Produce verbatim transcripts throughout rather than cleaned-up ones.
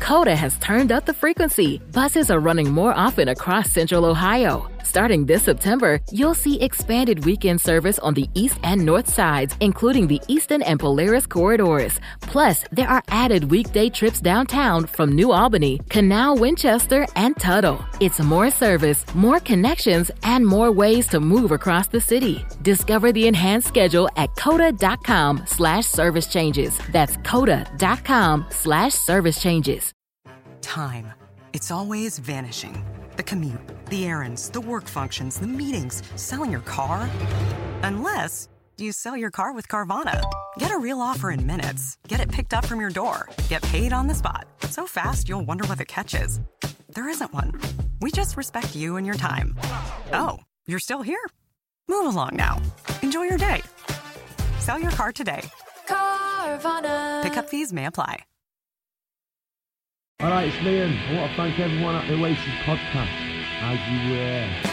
Coda has turned up the frequency. Buses are running more often across Central Ohio. Starting this September, you'll see expanded weekend service on the east and north sides, including the Eastern and Polaris corridors. Plus, there are added weekday trips downtown from New Albany, Canal, Winchester, and Tuttle. It's more service, more connections, and more ways to move across the city. Discover the enhanced schedule at coda.com slash service changes. That's coda.com slash service changes. Time. It's always vanishing. The commute, the errands, the work functions, the meetings, selling your car. Unless you sell your car with Carvana. Get a real offer in minutes. Get it picked up from your door. Get paid on the spot. So fast, you'll wonder what the catch is. There isn't one. We just respect you and your time. Oh, you're still here? Move along now. Enjoy your day. Sell your car today. Carvana. Pickup fees may apply. All right, it's Liam. I want to thank everyone at the Oasis podcast. As you were.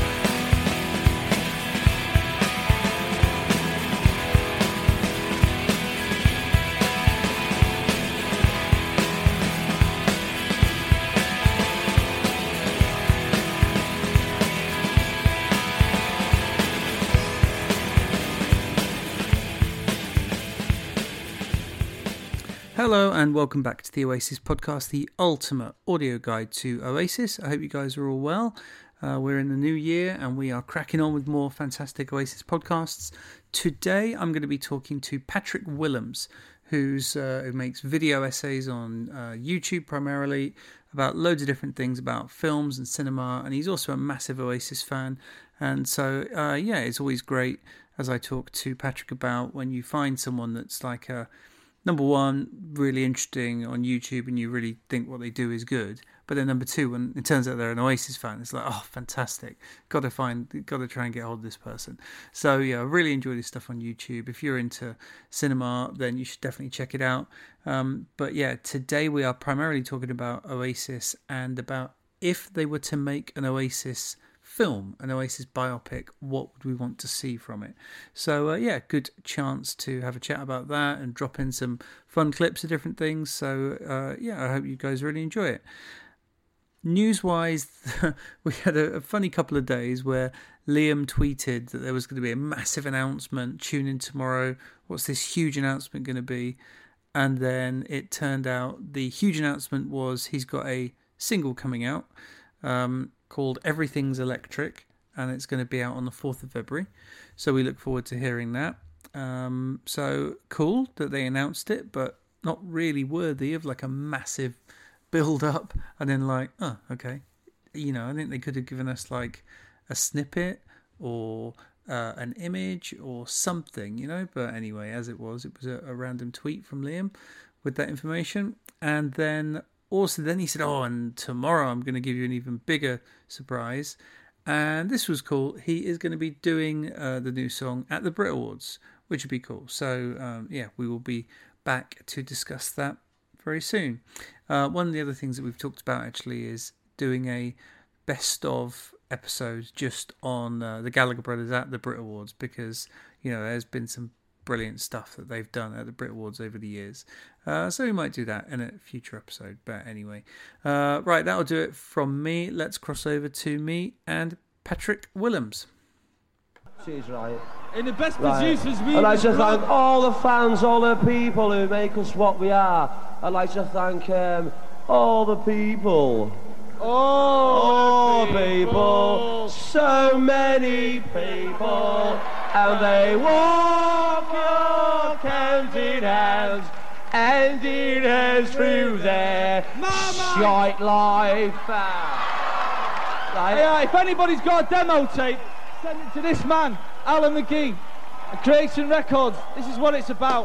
Hello and welcome back to the Oasis podcast, the ultimate audio guide to Oasis. I hope you guys are all well. Uh, we're in the new year and we are cracking on with more fantastic Oasis podcasts. Today I'm going to be talking to Patrick Willems, who's uh, who makes video essays on uh, YouTube primarily about loads of different things about films and cinema, and he's also a massive Oasis fan. And so, uh, yeah, it's always great, as I talk to Patrick about, when you find someone that's like a number one, really interesting on YouTube and you really think what they do is good. But then number two, when it turns out they're an Oasis fan, it's like, oh, fantastic. Got to find, got to try and get hold of this person. So yeah, I really enjoy this stuff on YouTube. If you're into cinema, then you should definitely check it out. Um, but yeah, today we are primarily talking about Oasis and about if they were to make an Oasis film, an Oasis biopic, what would we want to see from it? So uh, yeah, good chance to have a chat about that and drop in some fun clips of different things. So uh, yeah, I hope you guys really enjoy it. News-wise, we had a, a funny couple of days where Liam tweeted that there was going to be a massive announcement, tune in tomorrow, what's this huge announcement going to be? And then it turned out the huge announcement was he's got a single coming out, um, called Everything's Electric, and it's going to be out on the fourth of February. So we look forward to hearing that. Um, so cool that they announced it, but not really worthy of like a massive build up and then like, oh, okay. You know, I think they could have given us like a snippet or uh, an image or something, you know, but anyway, as it was, it was a, a random tweet from Liam with that information. And then also, then he said, oh, and tomorrow I'm going to give you an even bigger surprise. And this was cool. He is going to be doing uh, the new song at the Brit Awards, which would be cool. So, um, yeah, we will be back to discuss that very soon. Uh, one of the other things that we've talked about, actually, is doing a best of episode just on uh, the Gallagher Brothers at the Brit Awards, because, you know, there's been some brilliant stuff that they've done at the Brit Awards over the years. Uh, so we might do that in a future episode. But anyway, uh, right, that'll do it from me. Let's cross over to me and Patrick Willems. She's right. In the best Right. producers we I'd like to brought- thank all the fans, all the people who make us what we are. I'd like to thank um, all the people. all All the people, so many people, and they walk your counting hands, and in hands through their Mama! shite life. Right. Yeah, if anybody's got a demo tape, send it to this man, Alan McGee, at Creation Records. This is what it's about.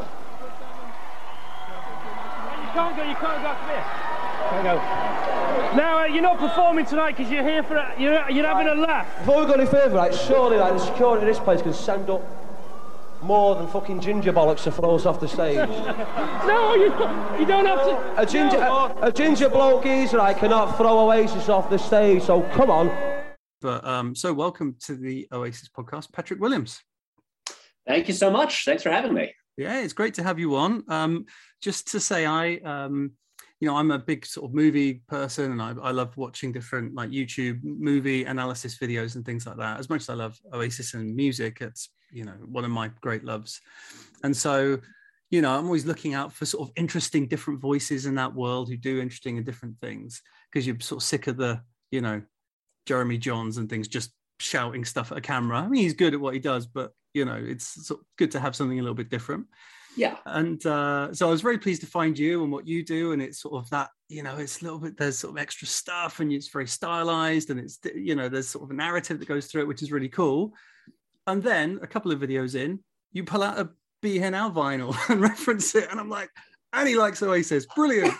You can't go, you can't go up here. Can't go. Now, uh, you're not performing tonight because you're here for a, you're, you're having a laugh. Before we go any further, right, surely like, the security of this place can send up more than fucking ginger bollocks to throw us off the stage. No, you, you don't have to. A ginger, No. a, a ginger bloke geezer, I cannot throw Oasis off the stage, so come on. But um, so welcome to the Oasis podcast, Patrick Willems. Thank you so much. Thanks for having me. Yeah, it's great to have you on. Um, just to say, I um, you know, I'm a big sort of movie person, and I, I love watching different like YouTube movie analysis videos and things like that. As much as I love Oasis and music, it's, you know, one of my great loves. And so, you know, I'm always looking out for sort of interesting different voices in that world who do interesting and different things, because you're sort of sick of the, you know, Jeremy Johns and things just shouting stuff at a camera. I mean, he's good at what he does, but, you know, it's sort of good to have something a little bit different. Yeah. And uh, so I was very pleased to find you and what you do. And it's sort of that, you know, it's a little bit, there's sort of extra stuff and it's very stylized, and it's, you know, there's sort of a narrative that goes through it, which is really cool. And then a couple of videos in, you pull out a Be Here Now vinyl and reference it. And I'm like, and he likes Oasis. Brilliant.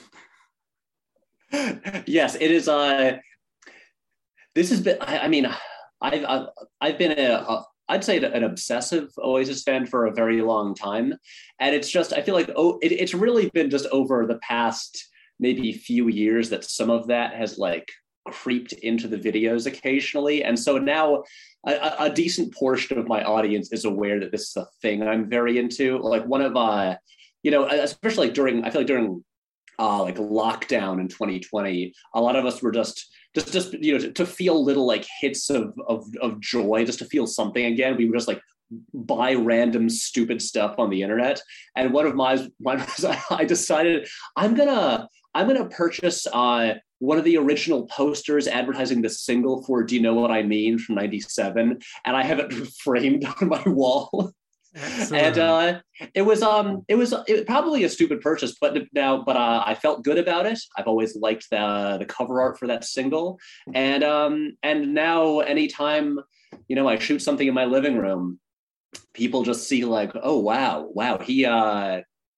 Yes, it is. Uh, this has been, I, I mean, I've, I've, I've been a, a I'd say an obsessive Oasis fan for a very long time. And it's just, I feel like, oh, it, it's really been just over the past maybe few years that some of that has like creeped into the videos occasionally. And so now a, a decent portion of my audience is aware that this is a thing I'm very into. Like one of, uh, you know, especially like during, I feel like during uh, like lockdown in twenty twenty, a lot of us were just, Just, just you know, to, to feel little like hits of, of of joy, just to feel something again. We would just like buy random stupid stuff on the internet. And one of my, mine was, I decided I'm gonna I'm gonna purchase uh, one of the original posters advertising the single for "Do You Know What I Mean" from ninety-seven, and I have it framed on my wall. Excellent. And uh, it was um it was it was probably a stupid purchase, but now but uh, I felt good about it. I've always liked the the cover art for that single, and um and now anytime, you know, I shoot something in my living room, people just see like, oh wow wow he uh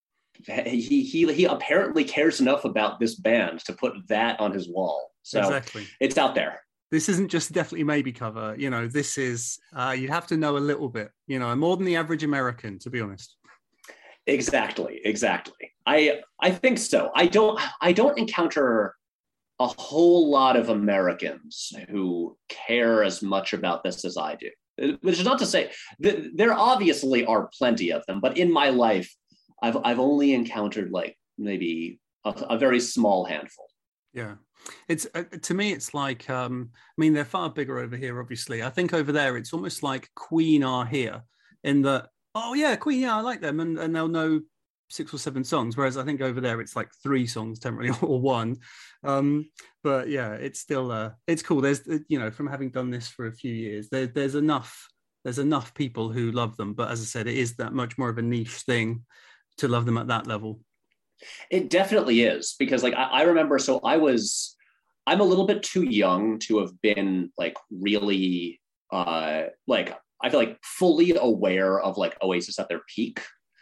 he he he apparently cares enough about this band to put that on his wall. So exactly. It's out there. This isn't just Definitely Maybe cover, you know, this is, uh, you have to know a little bit, you know, more than the average American, to be honest. Exactly, exactly. I I think so. I don't, I don't encounter a whole lot of Americans who care as much about this as I do. Which is not to say, that there obviously are plenty of them, but in my life, I've I've only encountered like maybe a, a very small handful. Yeah. It's uh, to me, it's like, um, I mean, they're far bigger over here, obviously. I think over there, it's almost like Queen are here in that, oh, yeah, Queen, yeah, I like them. And, and they'll know six or seven songs. Whereas I think over there, it's like three songs, temporarily, or one. Um, but yeah, it's still, uh, it's cool. There's, you know, from having done this for a few years, there, there's enough, there's enough people who love them. But as I said, it is that much more of a niche thing to love them at that level. It definitely is, because like I, I remember, so I was, I'm a little bit too young to have been like really, uh, like I feel like fully aware of like Oasis at their peak.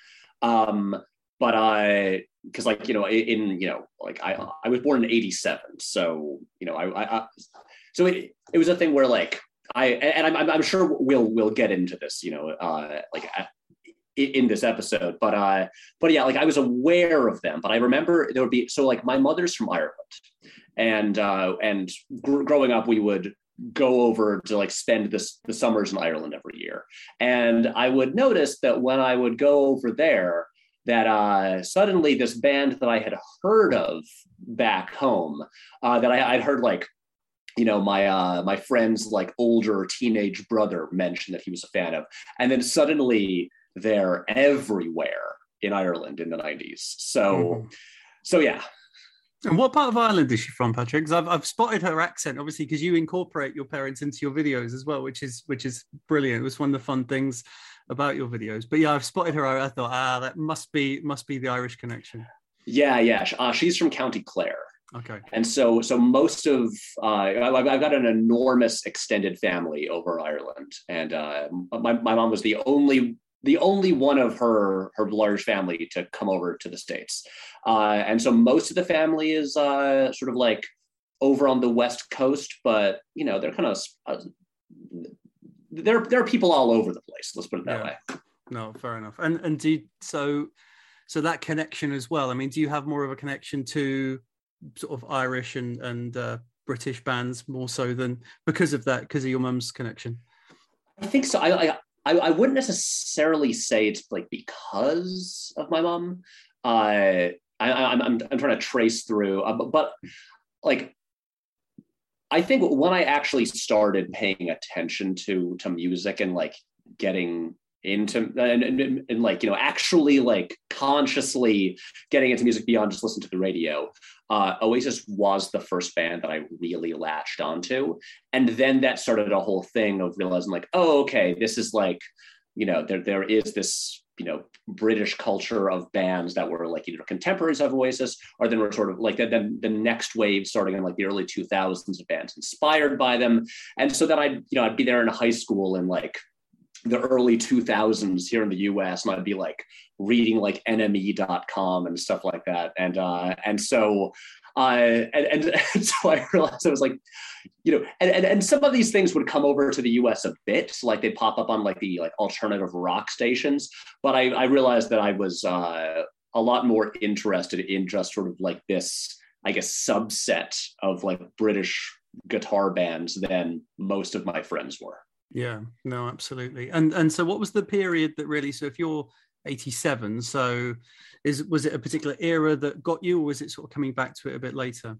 Um, but I, because like, you know, in, you know, like I, I was born in eighty-seven. So, you know, I, I, I so it, it was a thing where like I, and I'm, I'm sure we'll, we'll get into this, you know, uh, like in this episode, but uh, but yeah, like I was aware of them, but I remember there would be, so like my mother's from Ireland, and uh, and gr- growing up, we would go over to like spend this the summers in Ireland every year, and I would notice that when I would go over there, that uh, suddenly this band that I had heard of back home, uh, that I, I'd heard like, you know, my uh, my friend's like older teenage brother mentioned that he was a fan of, and then suddenly they're everywhere in Ireland in the nineties. So, mm-hmm. so yeah. And what part of Ireland is she from, Patrick? Because I've I've spotted her accent, obviously, because you incorporate your parents into your videos as well, which is which is brilliant. It was one of the fun things about your videos. But yeah, I've spotted her. I thought, ah, that must be must be the Irish connection. Yeah, yeah. Uh, she's from County Clare. Okay. And so, so most of, uh, I've, I've got an enormous extended family over Ireland, and uh, my my mom was the only. the only one of her her large family to come over to the States. Uh, and so most of the family is uh, sort of like over on the West Coast, but, you know, they're kind of, uh, there, there are people all over the place. Let's put it that yeah. way. No, fair enough. And and do you, so, so that connection as well, I mean, do you have more of a connection to sort of Irish and, and uh, British bands more so than because of that, because of your mum's connection? I think so. I, I I, I wouldn't necessarily say it's like because of my mom. Uh, I, I, I'm, I'm I'm trying to trace through, uh, but, but like, I think when I actually started paying attention to to music and like getting into and, and, and like, you know, actually like consciously getting into music beyond just listening to the radio, uh, Oasis was the first band that I really latched onto. And then that started a whole thing of realizing like, oh, okay, this is like, you know, there there is this, you know, British culture of bands that were like, you know, contemporaries of Oasis, or then we're sort of like, then the next wave starting in like the early two thousands of bands inspired by them. And so then I'd, you know, I'd be there in high school in like the early two thousands here in the U S, and I'd be like reading like N M E dot com and stuff like that. And, uh, and so, uh, and, and, and so I realized I was like, you know, and, and, and some of these things would come over to the U S a bit, so like they'd pop up on like the like alternative rock stations. But I, I realized that I was uh, a lot more interested in just sort of like this, I guess, subset of like British guitar bands than most of my friends were. Yeah, no, absolutely. And and so what was the period that really, so if you're eighty-seven, so is was it a particular era that got you, or was it sort of coming back to it a bit later?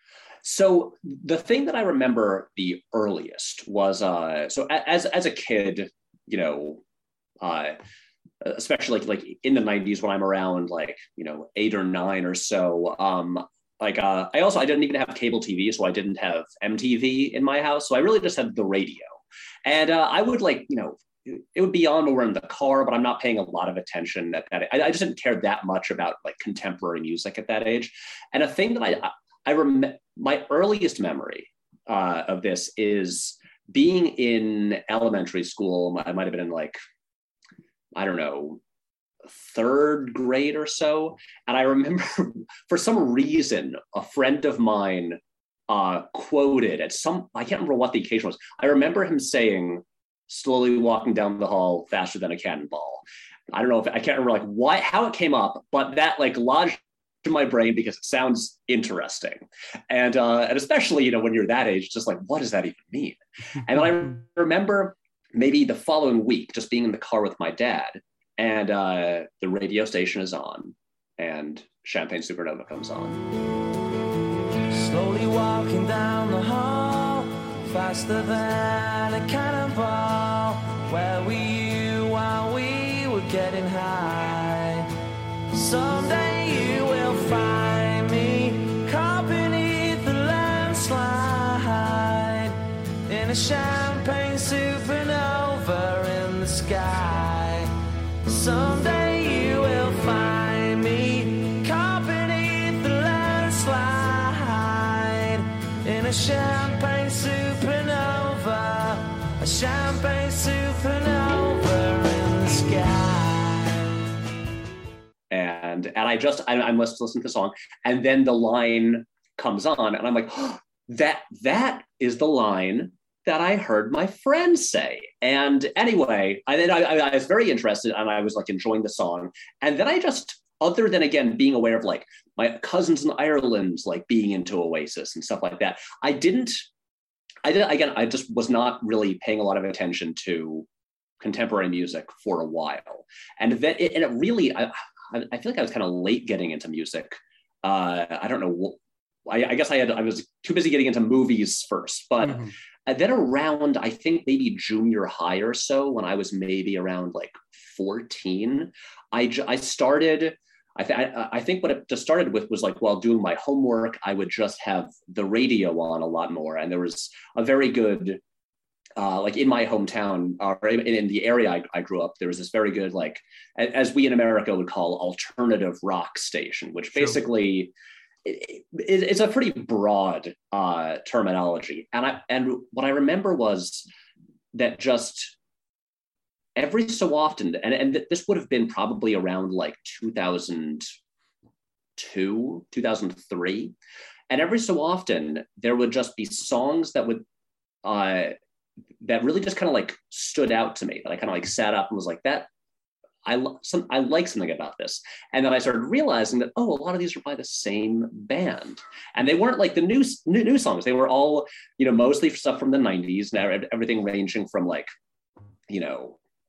So the thing that I remember the earliest was, uh, so as as a kid, you know, uh, especially like, like in the nineties when I'm around like, you know, eight or nine or so, um, like uh, I also, I didn't even have cable T V, so I didn't have M T V in my house. So I really just had the radio. And uh, I would like, you know, it would be on when we're in the car, but I'm not paying a lot of attention at that. I, I just didn't care that much about like contemporary music at that age. And a thing that I, I remember, my earliest memory uh, of this is being in elementary school. I might've been in like, I don't know, third grade or so. And I remember for some reason, a friend of mine uh, quoted at some, I can't remember what the occasion was. I remember him saying, slowly walking down the hall faster than a cannonball. I don't know if, I can't remember like why, how it came up, but that like lodged in my brain because it sounds interesting. And, uh, and especially, you know, when you're that age, just like, what does that even mean? And then I remember maybe the following week, just being in the car with my dad, and uh, the radio station is on and Champagne Supernova comes on. Slowly walking down the hall, faster than a cannonball. Where were you while we were getting high? Someday you will find me caught beneath the landslide in a champagne supernova in the sky. Someday you will find me caught beneath the landslide in a champagne supernova, a champagne supernova in the sky. And and I just I, I must listen to the song, and then the line comes on, and I'm like, oh, that that is the line that I heard my friend say. And anyway, I then I, I was very interested, and I was like enjoying the song, and then I just, other than again being aware of like my cousins in Ireland like being into Oasis and stuff like that, I didn't. I did again. I just was not really paying a lot of attention to contemporary music for a while, and then it, and it really. I, I feel like I was kind of late getting into music. Uh, I don't know. I, I guess I had I was too busy getting into movies first, but mm-hmm. then around I think maybe junior high or so, when I was maybe around like fourteen, I I started. I, th- I, I think what it just started with was like while doing my homework, I would just have the radio on a lot more, and there was a very good. Uh, like in my hometown, or in, in the area I, I grew up, there was this very good, like, as we in America would call, alternative rock station, which sure. basically it, it, it's a pretty broad uh, terminology. And I and what I remember was that just every so often, and, and this would have been probably around like two thousand two, two thousand three, and every so often there would just be songs that would. Uh, that really just kind of like stood out to me, that I kind of like sat up and was like, that I, lo- some, I like something about this. And then I started realizing that, oh, a lot of these are by the same band. And they weren't like the new, new, new songs. They were all, you know, mostly stuff from the nineties, and everything ranging from like, you know, like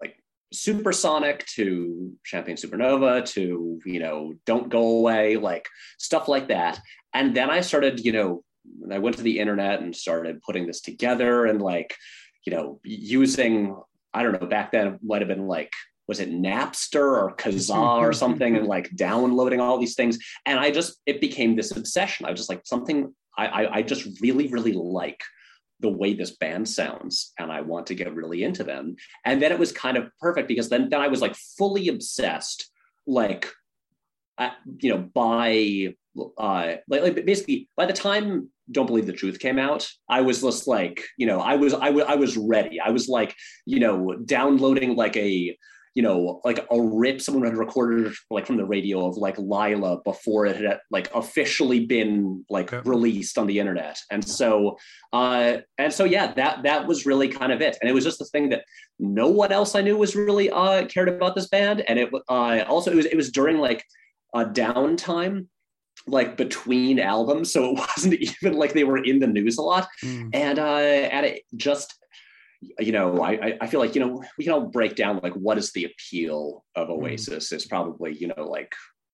Supersonic to Champagne Supernova to, you know, Don't Go Away, like stuff like that. And then I started, you know, I went to the internet and started putting this together and like, you know, using, I don't know, back then it might have been like, was it Napster or Kazaa or something, and like downloading all these things. And I just, it became this obsession. I was just like something, I, I, I just really, really like the way this band sounds, and I want to get really into them. And then it was kind of perfect because then, then I was like fully obsessed, like, uh, you know, by, uh, like, like basically by the time Don't Believe the Truth came out, I was just like, you know, I was, I, w- I was ready. I was like, you know, downloading like a, you know, like a rip someone had recorded like from the radio of like Lila before it had like officially been like okay. released on the internet. And so, uh, and so, yeah, that, that was really kind of it. And it was just the thing that no one else I knew was really uh, cared about this band. And it uh, also, it was, it was during like a downtime, like between albums. So it wasn't even like they were in the news a lot. Mm. And, uh, and it just, you know, I, I feel like, you know, we can all break down like what is the appeal of Oasis. Mm. Is probably, you know, like,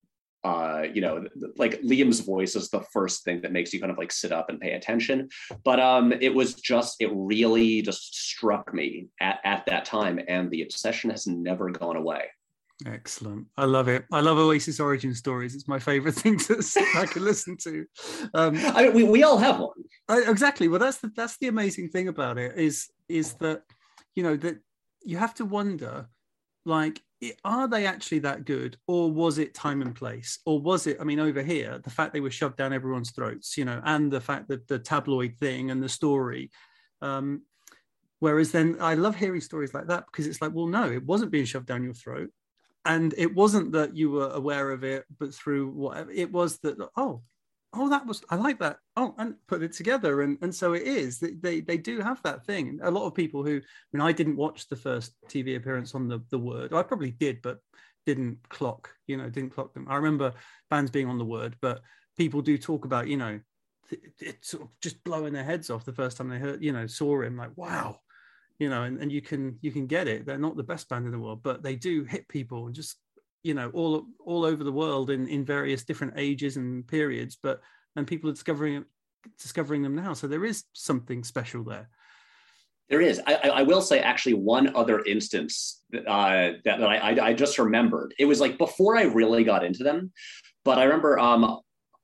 uh, you know, like Liam's voice is the first thing that makes you kind of like sit up and pay attention. But um, it was just, it really just struck me at, at that time. And the obsession has never gone away. Excellent. I love it. I love Oasis origin stories. It's my favorite thing to sit back and listen to. Um, I mean, we, we all have one. I, exactly. Well, that's the, that's the amazing thing about it is, is that, you know, that you have to wonder, like, are they actually that good, or was it time and place, or was it, I mean, over here, the fact they were shoved down everyone's throats, you know, and the fact that the tabloid thing and the story, um, whereas then I love hearing stories like that because it's like, well, no, it wasn't being shoved down your throat. And it wasn't that you were aware of it, but through whatever, it was that, oh, oh, that was, I like that. Oh, and put it together. And, and so it is, they, they they do have that thing. A lot of people who, I mean, I didn't watch the first T V appearance on the, the Word. I probably did, but didn't clock, you know, didn't clock them. I remember bands being on the Word, but people do talk about, you know, it's it sort of just blowing their heads off the first time they heard, you know, saw him, like, wow. You know, and, and you can you can get it. They're not the best band in the world, but they do hit people and just, you know, all all over the world in, in various different ages and periods. But and people are discovering discovering them now. So there is something special there. There is. I, I will say actually one other instance that, uh, that, that I, I just remembered. It was like before I really got into them, but I remember um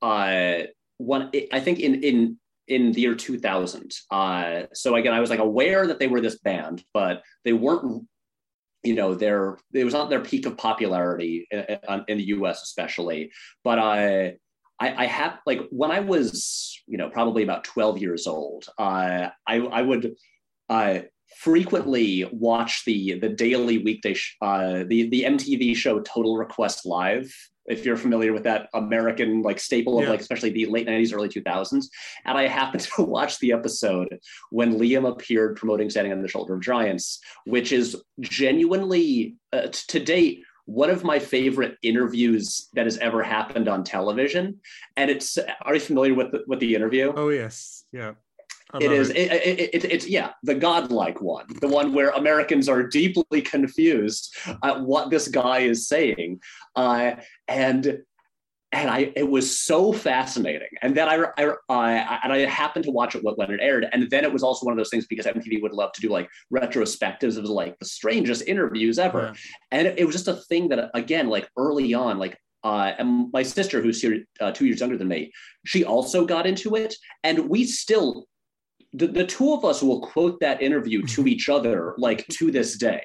uh one I think in in. in the year two thousand. Uh, so again, I was like aware that they were this band, but they weren't, you know, their, it was not their peak of popularity in, in the U S especially. But I, I, I have like, when I was, you know, probably about twelve years old, uh, I, I would uh, frequently watch the, the daily weekday, sh- uh, the, the M T V show Total Request Live, if you're familiar with that American like staple of yeah. like, especially the late nineties, early two thousands. And I happened to watch the episode when Liam appeared promoting Standing on the Shoulder of Giants, which is genuinely, uh, t- to date, one of my favorite interviews that has ever happened on television. And it's, are you familiar with the, with the interview? Oh, yes. Yeah. It is, it. It, it, it, it's, yeah, the godlike one, the one where Americans are deeply confused at what this guy is saying. Uh, and and I, it was so fascinating. And then I, I, uh, and I happened to watch it when it aired. And then it was also one of those things because M T V would love to do like retrospectives. It was like the strangest interviews ever. Yeah. And it, it was just a thing that, again, like early on, like, Uh, and my sister, who's here, uh, two years younger than me, she also got into it. And we still, the, the two of us will quote that interview to each other, like to this day.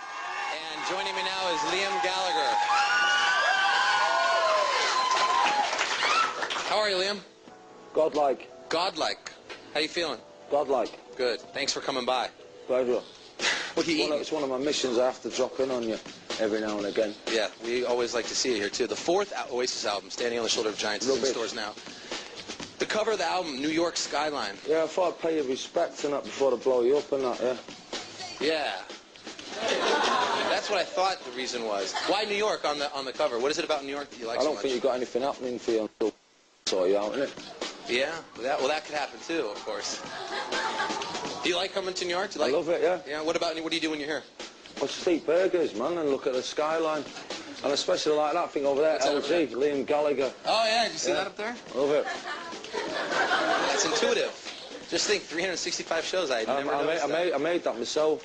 And joining me now is Liam Gallagher. How are you, Liam? Godlike. Godlike. How you feeling? Godlike. Good. Thanks for coming by. Pleasure. What are you eating? It's one of my missions. I have to drop in on you every now and again. Yeah, we always like to see you here, too. The fourth Oasis album, Standing on the Shoulder of Giants, is in stores now. The cover of the album, New York skyline. Yeah, I thought I'd pay you respect and that before they blow you up and that, yeah. Yeah. That's what I thought the reason was. Why New York on the on the cover? What is it about New York that you like so much? I don't think you got anything happening for you until I saw you out, innit? Yeah, well that, well, that could happen, too, of course. Do you like coming to New York? Do you like, I love it, yeah. Yeah, what about, what do you do when you're here? I just eat burgers, man, and look at the skyline. And especially like that thing over there, What's L over G, there? Liam Gallagher. Oh, yeah, did you see Yeah. that up there? Love it. That's intuitive. Just think, three hundred sixty-five shows, I had I, never I, made, noticed I, that. made, I made that myself.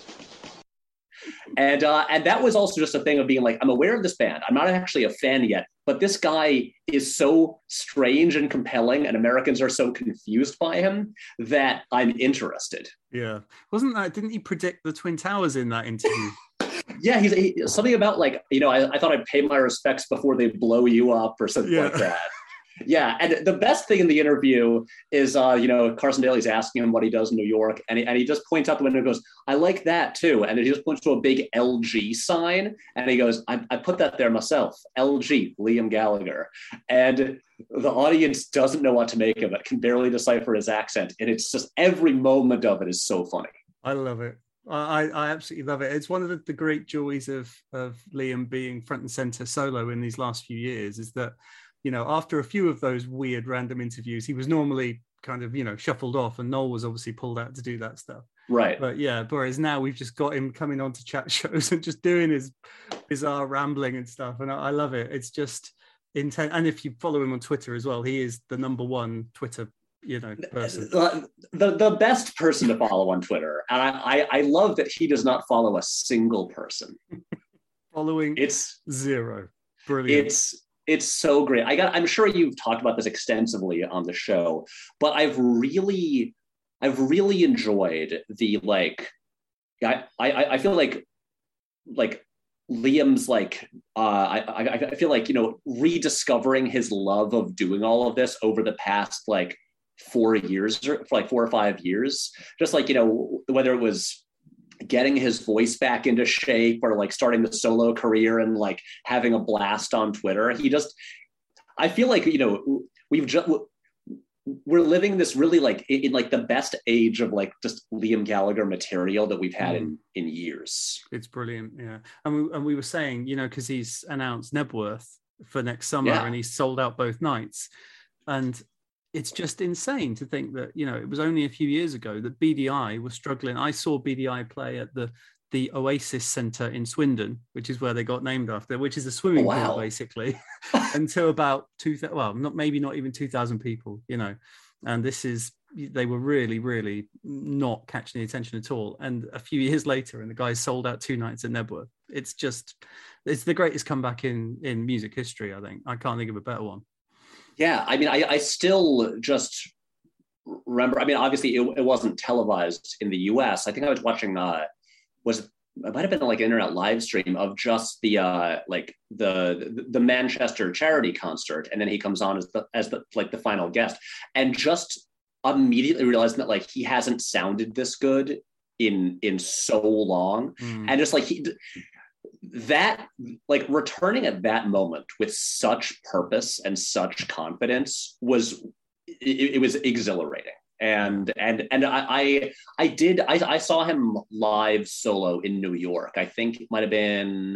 And uh, and that was also just a thing of being like, I'm aware of this band. I'm not actually a fan yet, but this guy is so strange and compelling, and Americans are so confused by him that I'm interested. Yeah. Wasn't that, didn't he predict the Twin Towers in that interview? Yeah, he's he, something about like, you know, I, I thought I'd pay my respects before they blow you up or something Yeah. like that. Yeah, and the best thing in the interview is, uh, you know, Carson Daly's asking him what he does in New York, and he, and he just points out the window and goes, I like that too. And he just points to a big L G sign, and he goes, I, I put that there myself, L G, Liam Gallagher. And the audience doesn't know what to make of it, can barely decipher his accent, and it's just every moment of it is so funny. I love it. I, I absolutely love it. It's one of the, the great joys of, of Liam being front and center solo in these last few years is that, you know, after a few of those weird random interviews, he was normally kind of, you know, shuffled off, and Noel was obviously pulled out to do that stuff. Right. But yeah, whereas now we've just got him coming on to chat shows and just doing his bizarre rambling and stuff. And I, I love it. It's just intense. And if you follow him on Twitter as well, he is the number one Twitter, you know, person. The, the, the best person to follow on Twitter. And I, I, I love that he does not follow a single person. Following it's zero. Brilliant. It's It's so great. I got. I'm sure you've talked about this extensively on the show, but I've really, I've really enjoyed the like. I I, I feel like, like Liam's like. Uh, I, I I feel like, you know, rediscovering his love of doing all of this over the past like four years or like four or five years. Just like, you know, whether it was getting his voice back into shape or like starting the solo career and like having a blast on Twitter. He just, I feel like, you know, we've just, we're living this really like in, in like the best age of like just Liam Gallagher material that we've had mm. in, in years. It's brilliant. Yeah. And we, and we were saying, you know, cause he's announced Nebworth for next summer yeah. and he's sold out both nights. And it's just insane to think that, you know, it was only a few years ago that B D I was struggling. I saw B D I play at the the Oasis Centre in Swindon, which is where they got named after, which is a swimming oh, wow. pool, basically, until about two thousand, well, not maybe not even two thousand people, you know. And this is, they were really, really not catching the attention at all. And a few years later, and the guys sold out two nights at Nebworth. It's just, it's the greatest comeback in, in music history, I think. I can't think of a better one. Yeah, I mean, I, I still just remember, I mean, obviously it, it wasn't televised in the U S. I think I was watching, uh, was it might have been like an internet live stream of just the, uh, like the, the the Manchester charity concert. And then he comes on as the, as the, like the final guest, and just immediately realizing that like he hasn't sounded this good in, in so long. Mm. And just like he, that like returning at that moment with such purpose and such confidence was it, it was exhilarating. And and and I I, I did I, I saw him live solo in New York. I think it might have been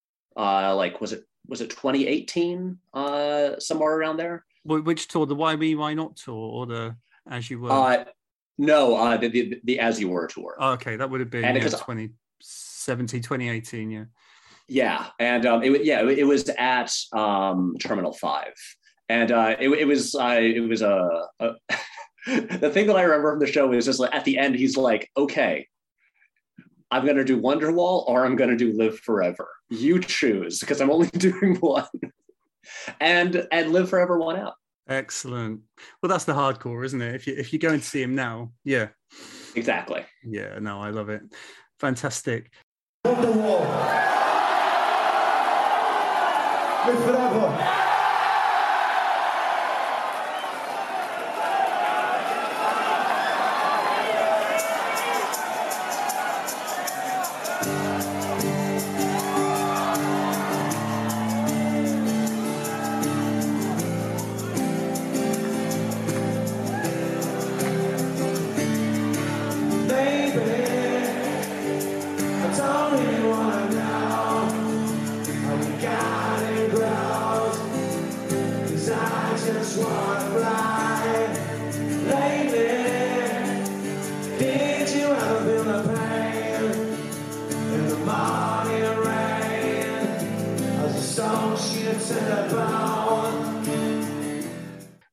uh like was it was it twenty eighteen uh somewhere around there. Which tour? The Why Me Why Not tour or the As You Were? Uh no, uh the the, the As You Were tour. Oh, okay, that would have been yeah, twenty seventeen, twenty eighteen, yeah. Yeah, and um, it yeah it, it was at um, Terminal Five, and uh, it, it was uh, it was a, a the thing that I remember from the show is just like at the end he's like, okay, I'm gonna do Wonderwall or I'm gonna do Live Forever. You choose, because I'm only doing one, and and Live Forever won out. Excellent. Well, that's the hardcore, isn't it? If you if you're going to see him now, yeah, exactly. Yeah, no, I love it. Fantastic. Wonderwall. Live forever.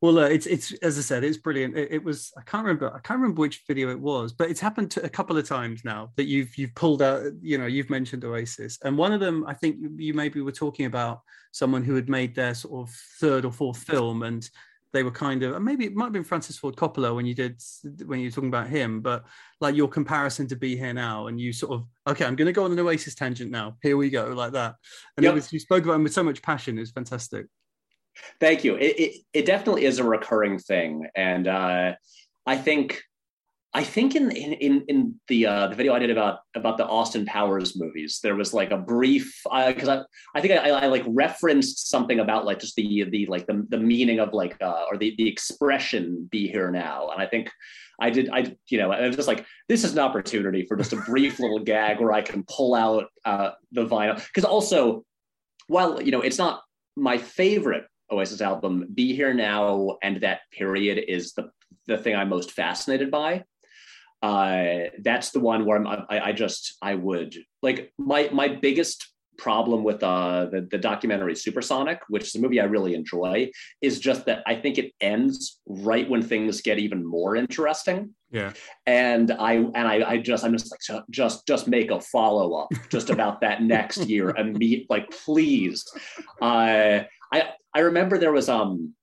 Well, uh, it's it's as I said, it's brilliant. It, it was I can't remember I can't remember which video it was, but it's happened to a couple of times now that you've you've pulled out. You know, you've mentioned Oasis, and one of them I think you maybe were talking about someone who had made their sort of third or fourth film, and they were kind of, maybe it might have been Francis Ford Coppola when you did when you were talking about him, but like your comparison to Be Here Now, and you sort of, okay, I'm going to go on an Oasis tangent now. Here we go, like that. And yep. it was you spoke about him with so much passion. It was fantastic. Thank you. It, it, it definitely is a recurring thing. And uh, I think I think in in in the uh, the video I did about about the Austin Powers movies, there was like a brief because uh, I I think I, I like referenced something about like just the the like the, the meaning of like uh, or the the expression "be here now," and I think I did I you know I was just like, this is an opportunity for just a brief little gag where I can pull out uh, the vinyl, because also while you know it's not my favorite Oasis album, Be Here Now and that period is the the thing I'm most fascinated by. Uh, that's the one where I'm, I, I just, I would like my, my biggest problem with uh, the, the documentary Supersonic, which is a movie I really enjoy, is just that I think it ends right when things get even more interesting. Yeah. And I, and I, I just, I'm just like, just, just make a follow-up just about that next year and meet, like, please. Uh, I, I remember there was, um,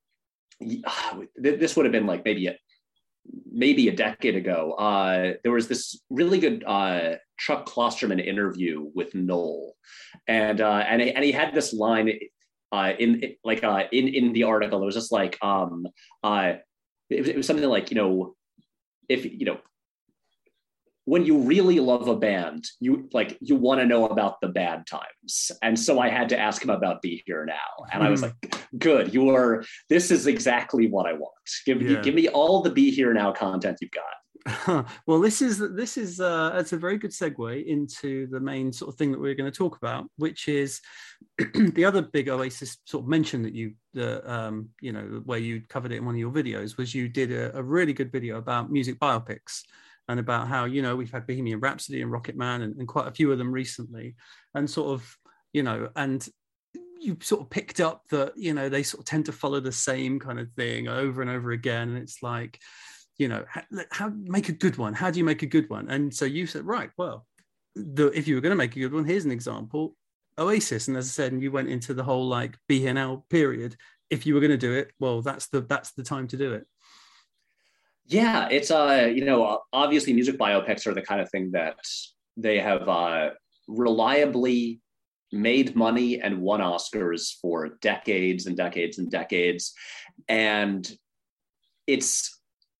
this would have been like maybe a, maybe a decade ago, uh, there was this really good uh, Chuck Klosterman interview with Noel, and uh, and and he had this line uh, in like uh, in in the article. It was just like um, uh, it was, it was something like, you know, if you know, when you really love a band, you like you want to know about the bad times. And so I had to ask him about Be Here Now, and mm. I was like, good, you are. This is exactly what I want. Give yeah. me, give me all the Be Here Now content you've got. Well, this is this is uh, it's a very good segue into the main sort of thing that we're going to talk about, which is the other big Oasis sort of mention that you, uh, um, you know, where you covered it in one of your videos, was you did a, a really good video about music biopics. And about how, you know, we've had Bohemian Rhapsody and Rocket Man and, and quite a few of them recently. And sort of, you know, and you sort of picked up that, you know, they sort of tend to follow the same kind of thing over and over again. And it's like, you know, how, how make a good one? How do you make a good one? And so you said, right, well, the, if you were going to make a good one, here's an example, Oasis. And as I said, and you went into the whole like Be Here Now period. If you were going to do it, well, that's the that's the time to do it. Yeah, it's, uh, you know, obviously music biopics are the kind of thing that they have uh, reliably made money and won Oscars for decades and decades and decades. And it's,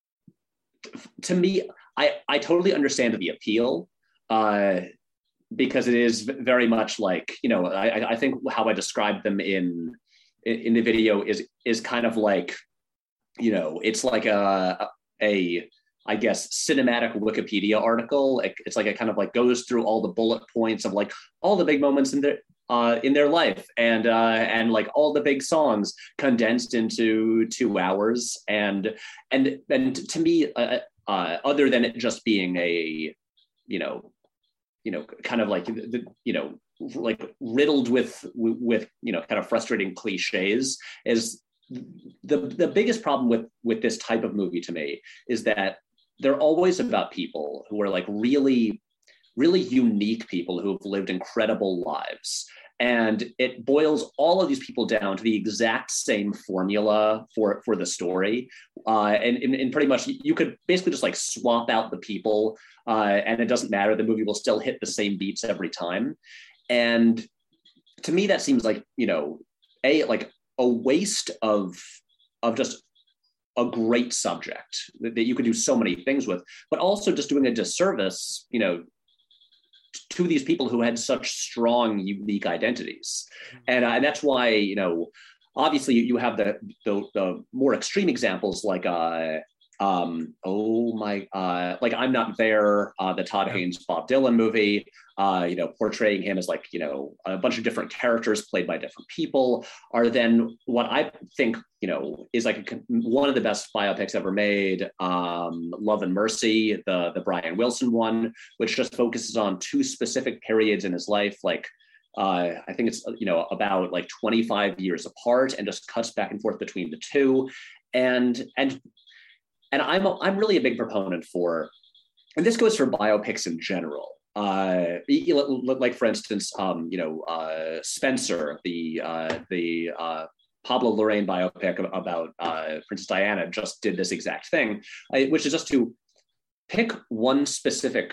to me, I, I totally understand the appeal uh, because it is very much like, you know, I, I think how I described them in, in the video is, is kind of like, you know, it's like a, a, I guess, cinematic Wikipedia article. It's like it kind of like goes through all the bullet points of like all the big moments in their uh, in their life, and uh, and like all the big songs condensed into two hours. And and and to me, uh, uh, other than it just being a, you know, you know, kind of like the, you know, like riddled with with you know, kind of frustrating cliches, is the the biggest problem with with this type of movie to me is that they're always about people who are like really, really unique people who have lived incredible lives. And it boils all of these people down to the exact same formula for, for the story. Uh, and, and, and pretty much you could basically just like swap out the people uh, and it doesn't matter. The movie will still hit the same beats every time. And to me, that seems like, you know, a like a waste of, of just a great subject that, that you could do so many things with, but also just doing a disservice, you know, to these people who had such strong, unique identities. And, uh, and that's why, you know, obviously you have the, the, the more extreme examples like, uh, um, oh my, uh, like I'm Not There, uh, the Todd Haynes, Bob Dylan movie, uh, you know, portraying him as like, you know, a bunch of different characters played by different people, are then what I think, you know, is like a, one of the best biopics ever made, um, Love and Mercy, the, the Brian Wilson one, which just focuses on two specific periods in his life, like, Uh, I think it's, you know, about like twenty-five years apart and just cuts back and forth between the two. and and and I'm a, I'm really a big proponent for, and this goes for biopics in general. Uh, like for instance, um, you know, uh, Spencer, the uh, the uh, Pablo Larraín biopic about uh, Princess Diana, just did this exact thing, which is just to pick one specific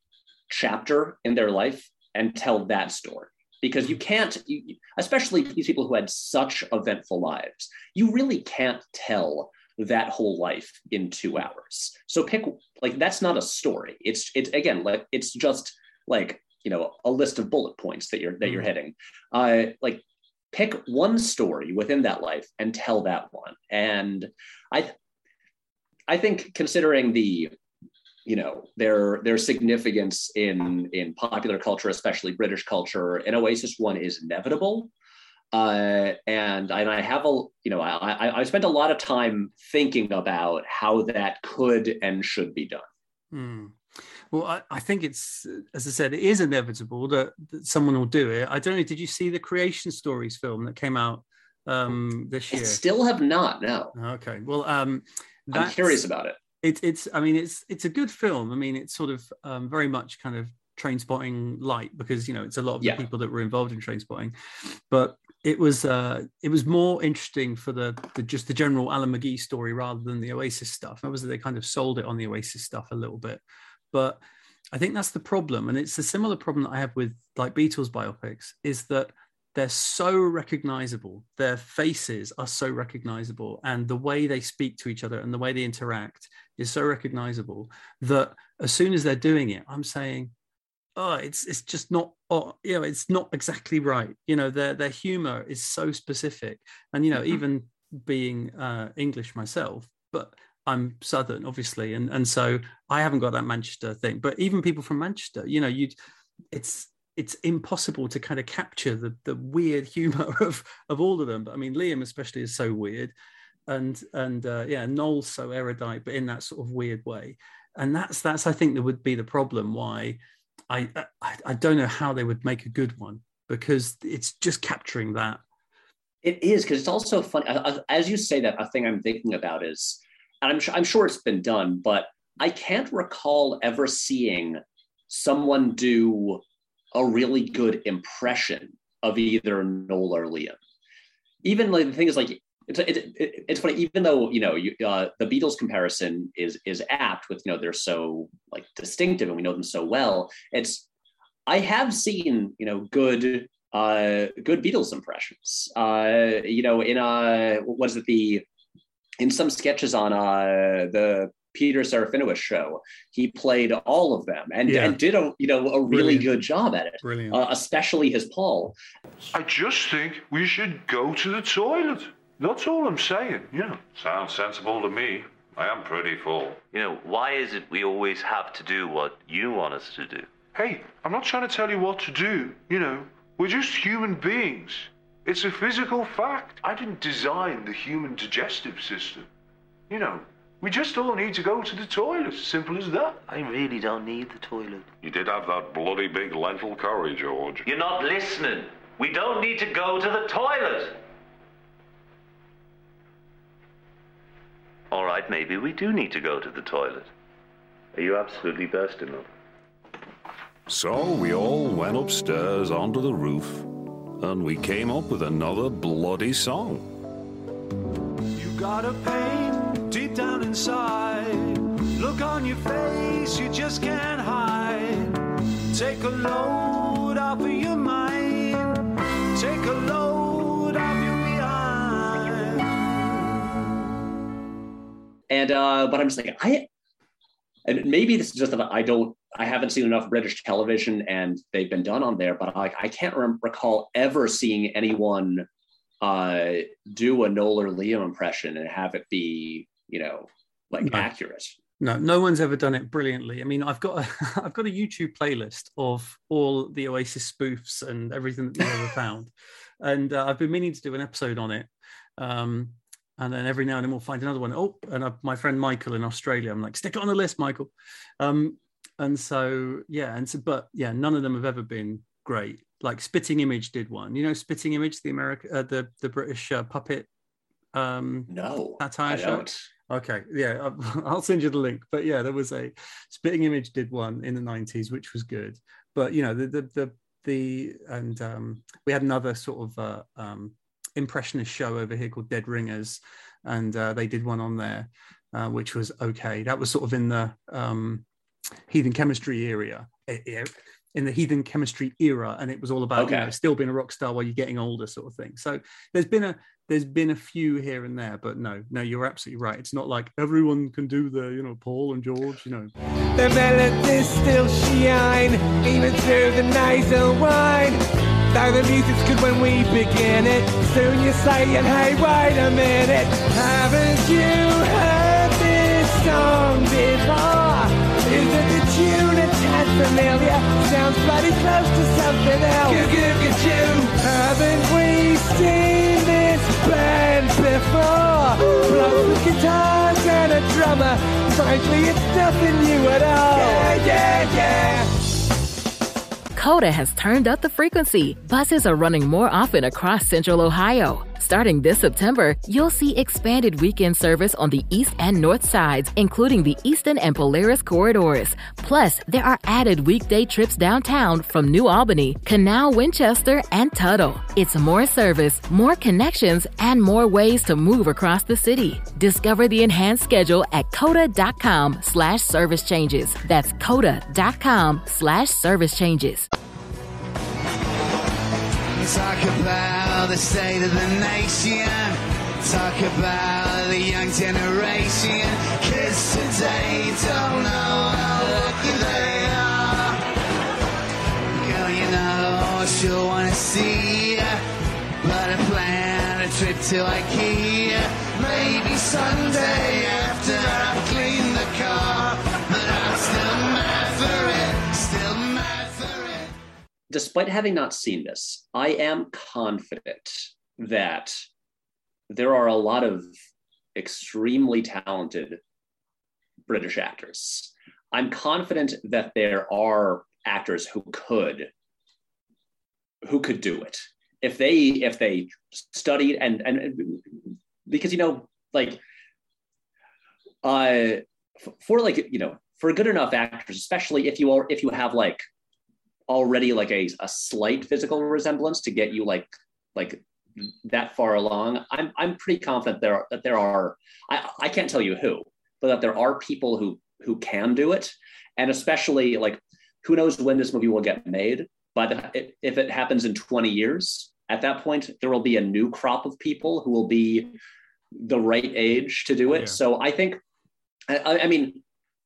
chapter in their life and tell that story. Because you can't, you, especially these people who had such eventful lives, you really can't tell that whole life in two hours. So pick, like, that's not a story. It's, it's again, like, it's just like, you know, a list of bullet points that you're, that you're hitting. Uh, like, pick one story within that life and tell that one. And I, I think considering the, you know, their their significance in in popular culture, especially British culture, an Oasis one is inevitable. Uh, and, and I have a, you know, I, I spent a lot of time thinking about how that could and should be done. Mm. Well, I, I think it's, as I said, it is inevitable that, that someone will do it. I don't know, did you see the Creation Stories film that came out um, this year? I still have not, no. Okay, well, um, I'm curious about it. It's, it's, I mean, it's, it's a good film. I mean, it's sort of um, very much kind of Trainspotting light, because, you know, it's a lot of yeah. the people that were involved in Trainspotting, but it was, uh, it was more interesting for the, the, just the general Alan McGee story rather than the Oasis stuff. Obviously, they kind of sold it on the Oasis stuff a little bit, but I think that's the problem. And it's a similar problem that I have with like Beatles biopics, is that they're so recognizable. Their faces are so recognizable, and the way they speak to each other and the way they interact is so recognizable that as soon as they're doing it, I'm saying, oh, it's it's just not, oh, you know, it's not exactly right. You know, their their humor is so specific. And, you know, mm-hmm. even being uh, English myself, but I'm Southern, obviously. And, and so I haven't got that Manchester thing, but even people from Manchester, you know, you'd, it's, it's impossible to kind of capture the the weird humor of, of all of them. But I mean, Liam especially is so weird, and and uh, yeah, Noel's so erudite, but in that sort of weird way. And that's that's I think that would be the problem. Why I I, I don't know how they would make a good one, because it's just capturing that. It is, because it's also funny. As you say that, a thing I'm thinking about is, and I'm sure I'm sure it's been done, but I can't recall ever seeing someone do a really good impression of either Noel or Liam. Even like the thing is, like, it's it, it, it's funny, even though, you know, you, uh, the Beatles comparison is is apt with, you know, they're so like distinctive and we know them so well. It's, I have seen, you know, good uh, good Beatles impressions. Uh, you know, in uh, what is it, the in some sketches on uh, the Peter Serafinowicz show, he played all of them and, yeah. and did a you know a really Brilliant. good job at it. Brilliant. Uh, especially his Paul. I just think we should go to the toilet. That's all I'm saying. You know, sounds sensible to me. I am pretty full. You know, why is it we always have to do what you want us to do? Hey, I'm not trying to tell you what to do. You know, we're just human beings. It's a physical fact. I didn't design the human digestive system. You know. We just all need to go to the toilet, simple as that. I really don't need the toilet. You did have that bloody big lentil curry, George. You're not listening. We don't need to go to the toilet. All right, maybe we do need to go to the toilet. Are you absolutely bursting up? So we all went upstairs onto the roof, and we came up with another bloody song. You got a pain deep down inside, look on your face you just can't hide. Take a load off of your mind, take a load off your behind. And uh but I'm just like, I and maybe this is just that I don't I haven't seen enough British television and they've been done on there, but I, I can't rem- recall ever seeing anyone uh do a Noel or Liam impression and have it be, you know, like no. accurate. No, no one's ever done it brilliantly. I mean, I've got a I've got a YouTube playlist of all the Oasis spoofs and everything that they've ever found, and uh, I've been meaning to do an episode on it. Um, and then every now and then we'll find another one. Oh, and uh, my friend Michael in Australia, I'm like, stick it on the list, Michael. Um, and so yeah, and so, but yeah, none of them have ever been great. Like Spitting Image did one. You know, Spitting Image, the America, uh, the the British uh, puppet um, no satire I show? don't. Okay, yeah, I'll send you the link. But yeah, there was a Spitting Image did one in the nineties, which was good. But you know, the the the, the and um, we had another sort of uh, um, impressionist show over here called Dead Ringers, and uh, they did one on there, uh, which was okay. That was sort of in the um, Heathen Chemistry area. in the Heathen Chemistry era, and it was all about okay. you know, still being a rock star while you're getting older, sort of thing. So there's been a there's been a few here and there, but no, no, you're absolutely right. It's not like everyone can do the you know Paul and George, you know. The melodies still shine even through the nasal wine. Though the music's good when we begin it, soon you're saying, hey, wait a minute, haven't you heard this song before? Is it the tune a tad familiar? Sounds bloody close to something else. Goo-goo-goo-choo. Haven't we seen this band before? Blokes with guitars and a drummer. Frankly, it's nothing new at all. Yeah, yeah, yeah. Coda has turned up the frequency. Buses are running more often across Central Ohio. Starting this September, you'll see expanded weekend service on the east and north sides, including the Easton and Polaris corridors. Plus, there are added weekday trips downtown from New Albany, Canal, Winchester, and Tuttle. It's more service, more connections, and more ways to move across the city. Discover the enhanced schedule at coda.com slash service changes. That's coda.com slash service changes. Talk about the state of the nation. Talk about the young generation. Kids today don't know how lucky they are. Girl, you know, I sure wanna see ya, but I plan a trip to IKEA. Maybe Sunday after I've cleaned the car. But I'm still mad for it, still mad for it. Despite having not seen this, I am confident that there are a lot of extremely talented British actors. I'm confident that there are actors who could, who could do it if they if they studied and and because you know like uh for like you know for good enough actors, especially if you are if you have like already like a, a slight physical resemblance to get you like like that far along, I'm I'm pretty confident there are, that there are I, I can't tell you who, but that there are people who who can do it, and especially like who knows when this movie will get made. By the if it happens in twenty years, at that point there will be a new crop of people who will be the right age to do it. Yeah. So I think I, I mean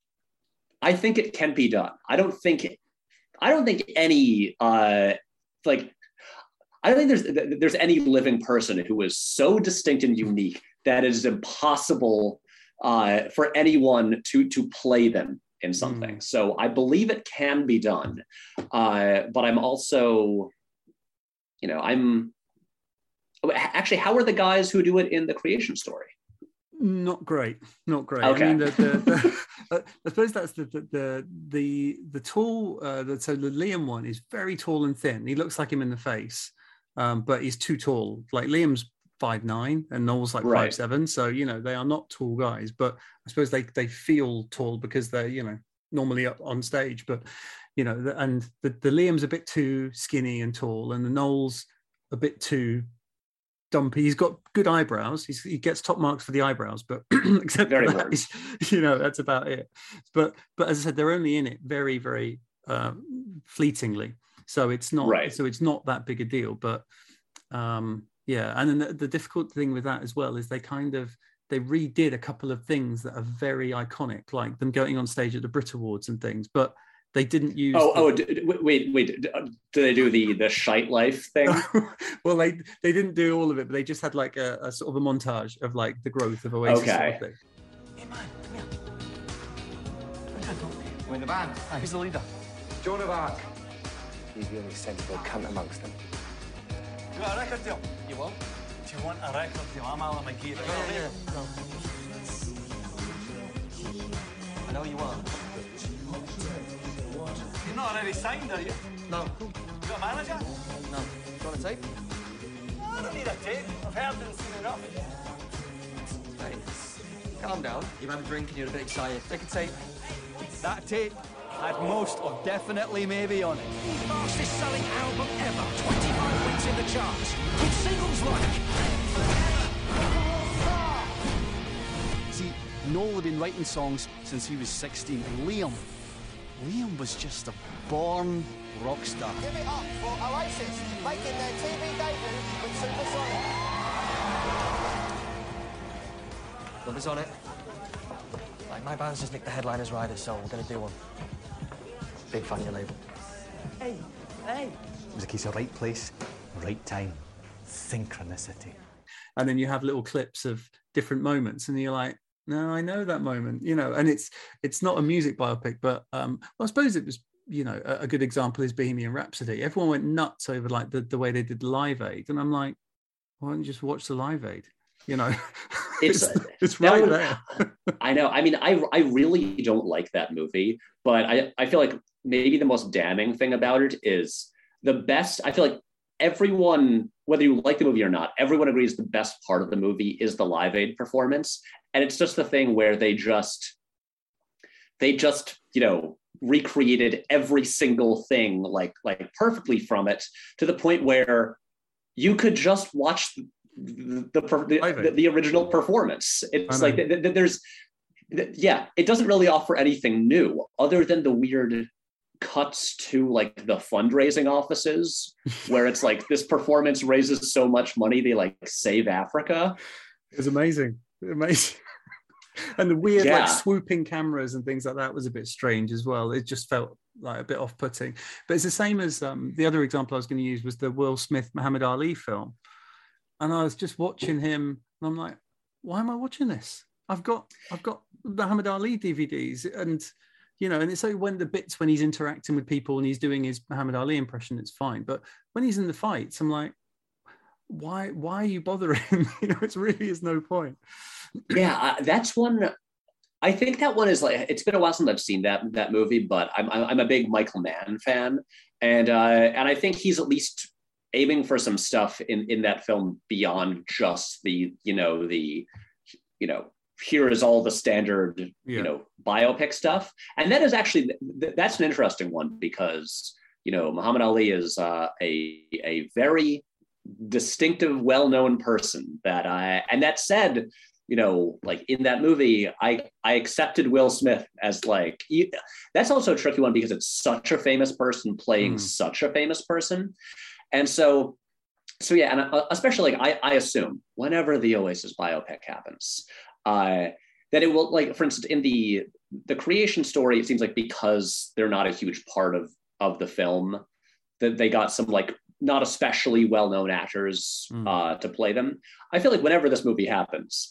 I think it can be done. I don't think. I don't think any uh, like I don't think there's there's any living person who is so distinct and unique that it is impossible uh, for anyone to to play them in something. Mm. So I believe it can be done, uh, but I'm also, you know, I'm actually. How are the guys who do it in The Creation Story? Not great, not great. Okay. I mean, the, the, the, I suppose that's the the the the, the tall. Uh, the, so the Liam one is very tall and thin. He looks like him in the face, um, but he's too tall. Like Liam's five nine and Noel's like right. five seven. So you know they are not tall guys, but I suppose they they feel tall because they're you know normally up on stage. But you know, the, and the the Liam's a bit too skinny and tall, and the Noel's a bit too dumpy. He's got good eyebrows. He's, he gets top marks for the eyebrows, but except very for that, you know, that's about it. But but as I said, they're only in it very very uh, fleetingly, so it's not right. so it's not that big a deal. But um, yeah, and then the, the difficult thing with that as well is they kind of they redid a couple of things that are very iconic, like them going on stage at the Brit Awards and things, but they didn't use. Oh, the... oh, wait, wait. Do they do the the shite life thing? Well, they they didn't do all of it, but they just had like a, a sort of a montage of like the growth of Oasis. Okay. Sort of thing. Hey man, come here. We're in the band. Who's the leader? Joan of Arc. He's the only sensible cunt amongst them. You got a record deal? You what? Do you want a record deal? I'm Alan McGee. Yeah, yeah, yeah. No. I know you are. You're not already signed, are you? No. You got a manager? No. Do you want a tape? No, I don't need a tape. I've heard and seen enough. Hey, calm down. You've had a drink and you're a bit excited. Take a tape. That tape had most of Definitely Maybe on it. The fastest selling album ever. twenty-five weeks in the charts. With singles like... See, Noel had been writing songs since he was sixteen. And Liam, Liam was just a born rock star. Give it up for Oasis, making their T V debut with Supersonic. Love is on it. Like, my band's just nicked the headliner's rider, so we're gonna do one. Big fan of your label. Hey, hey. It was a case of right place, right time, synchronicity. And then you have little clips of different moments, and you're like, no, I know that moment, you know. And it's it's not a music biopic, but um, well, I suppose it was, you know, a, a good example is Bohemian Rhapsody. Everyone went nuts over like the, the way they did Live Aid, and I'm like, why don't you just watch the Live Aid? You know, it's it's, it's right would, there. I know. I mean, I I really don't like that movie, but I I feel like maybe the most damning thing about it is the best. I feel like everyone, whether you like the movie or not, everyone agrees the best part of the movie is the Live Aid performance. And it's just the thing where they just, they just, you know, recreated every single thing like, like perfectly from it, to the point where you could just watch the, the, the, the original performance. It's like, th- th- there's, th- yeah, it doesn't really offer anything new other than the weird cuts to like the fundraising offices where it's like this performance raises so much money they like save Africa. It's amazing, amazing. And the weird Yeah. like swooping cameras and things like that was a bit strange as well. It just felt like a bit off-putting. But it's the same as um, the other example I was going to use was the Will Smith Muhammad Ali film. And I was just watching him and I'm like, why am I watching this? I've got I've got Muhammad Ali D V Ds, and you know, and it's like when the bits when he's interacting with people and he's doing his Muhammad Ali impression, it's fine. But when he's in the fights, I'm like, why why are you bothering? You know, it really is no point. Yeah, uh, that's one. I think that one is like, it's been a while since I've seen that that movie, but I'm I'm a big Michael Mann fan, and uh, and I think he's at least aiming for some stuff in in that film beyond just the you know the you know. Here is all the standard, yeah. you know, biopic stuff. And that is actually, th- that's an interesting one because, you know, Muhammad Ali is uh, a, a very distinctive, well-known person that I, and that said, you know, like in that movie, I, I accepted Will Smith as like, you, that's also a tricky one because it's such a famous person playing mm. such a famous person. And so, so yeah, and especially like, I, I assume whenever the Oasis biopic happens, Uh, that it will, like, for instance, in the the creation story, it seems like because they're not a huge part of of the film, that they got some like not especially well-known actors mm. uh, to play them. I feel like whenever this movie happens,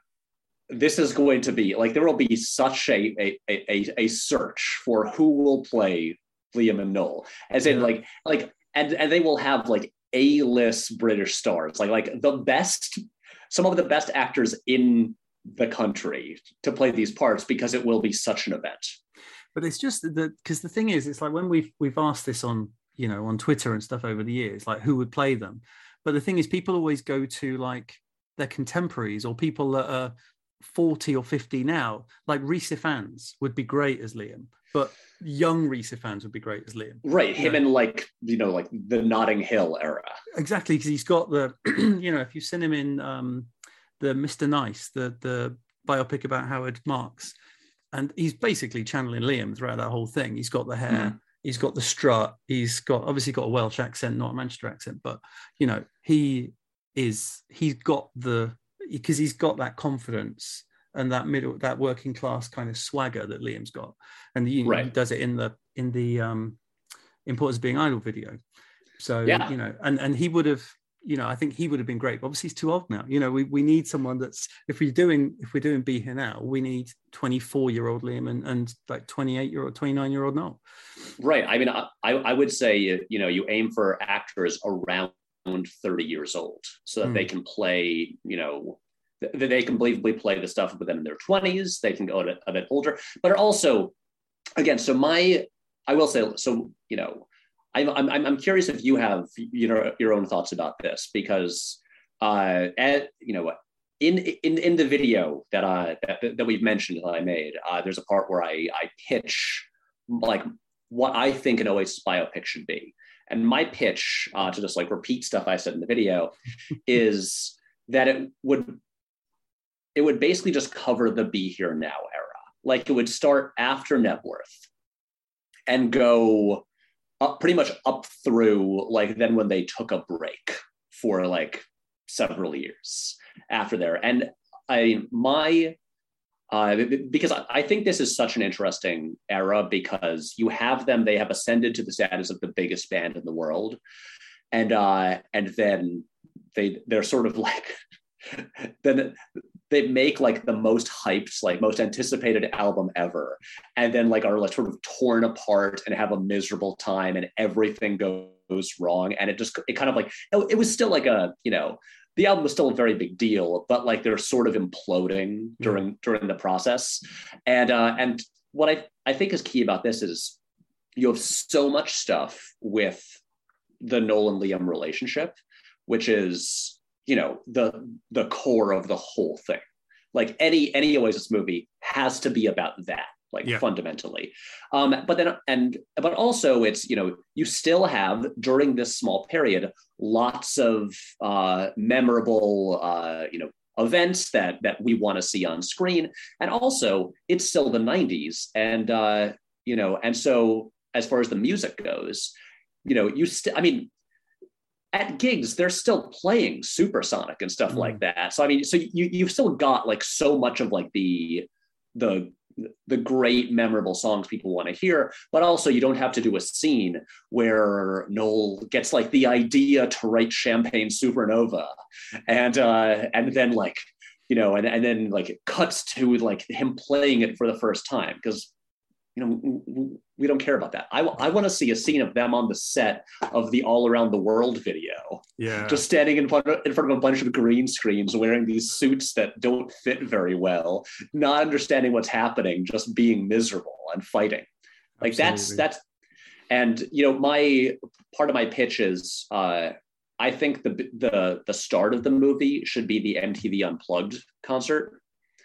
this is going to be like there will be such a a a, a search for who will play Liam and Noel, as in like like and and they will have like A-list British stars, like like the best, some of the best actors in the country to play these parts because it will be such an event. But it's just that because the thing is, it's like when we've we've asked this on you know on Twitter and stuff over the years, like who would play them. But the thing is, people always go to like their contemporaries or people that are forty or fifty now. Like Rhys Ifans would be great as Liam, but young Rhys Ifans would be great as Liam. Right, him you know? in like you know like the Notting Hill era. Exactly, because he's got the you know if you've seen him in. Um, the Mister Nice, the the biopic about Howard Marks, and he's basically channeling Liam throughout that whole thing. He's got the hair, mm. he's got the strut, he's got obviously got a Welsh accent, not a Manchester accent, but you know he is he's got the because he's got that confidence and that middle that working class kind of swagger that Liam's got, and you know, right. he does it in the in the um, Importance of Being Idle video. So yeah. you know, and and he would have. You know, I think he would have been great. But obviously, he's too old now. You know, we, we need someone that's if we're doing if we're doing Be Here Now, we need twenty-four year old Liam and, and like twenty-eight year old, twenty-nine year old Noel. Right. I mean, I I would say you know you aim for actors around thirty years old so that mm. they can play. You know, that they can believably play the stuff with them in their twenties. They can go a, a bit older, but also, again, so my I will say so. You know. I'm, I'm I'm curious if you have you know your own thoughts about this because uh, at, you know in in in the video that uh that, that we've mentioned that I made, uh, there's a part where I I pitch like what I think an Oasis biopic should be, and my pitch uh, to just like repeat stuff I said in the video is that it would it would basically just cover the Be Here Now era. Like it would start after Nebworth and go up pretty much up through like then when they took a break for like several years after there. And I my uh, because I think this is such an interesting era because you have them, they have ascended to the status of the biggest band in the world. And uh, and then they they're sort of like then they make like the most hyped, like most anticipated album ever, and then like are like sort of torn apart and have a miserable time and everything goes wrong. And it just, it kind of like, it was still like a, you know, the album was still a very big deal, but like they're sort of imploding during, during the process. And, uh, and what I, I think is key about this is you have so much stuff with the Nolan Liam relationship, which is, you know, the the core of the whole thing. Like any any Oasis movie has to be about that, like yeah. fundamentally. Um, but then and but also it's, you know, you still have during this small period lots of uh, memorable uh, you know, events that that we want to see on screen, and also it's still the nineties, and uh, you know, and so as far as the music goes, you know, you still, I mean. At gigs, they're still playing Supersonic and stuff mm. like that. So I mean, so you you've still got like so much of like the the the great memorable songs people want to hear, but also you don't have to do a scene where Noel gets like the idea to write Champagne Supernova, and uh, and then like, you know, and and then like it cuts to like him playing it for the first time, because you know, we don't care about that. I, I want to see a scene of them on the set of the All Around the World video. Yeah. Just standing in front of, in front of a bunch of green screens, wearing these suits that don't fit very well, not understanding what's happening, just being miserable and fighting. Like Absolutely. that's, that's, and, you know, my, part of my pitch is, uh, I think the, the, the start of the movie should be the M T V Unplugged concert,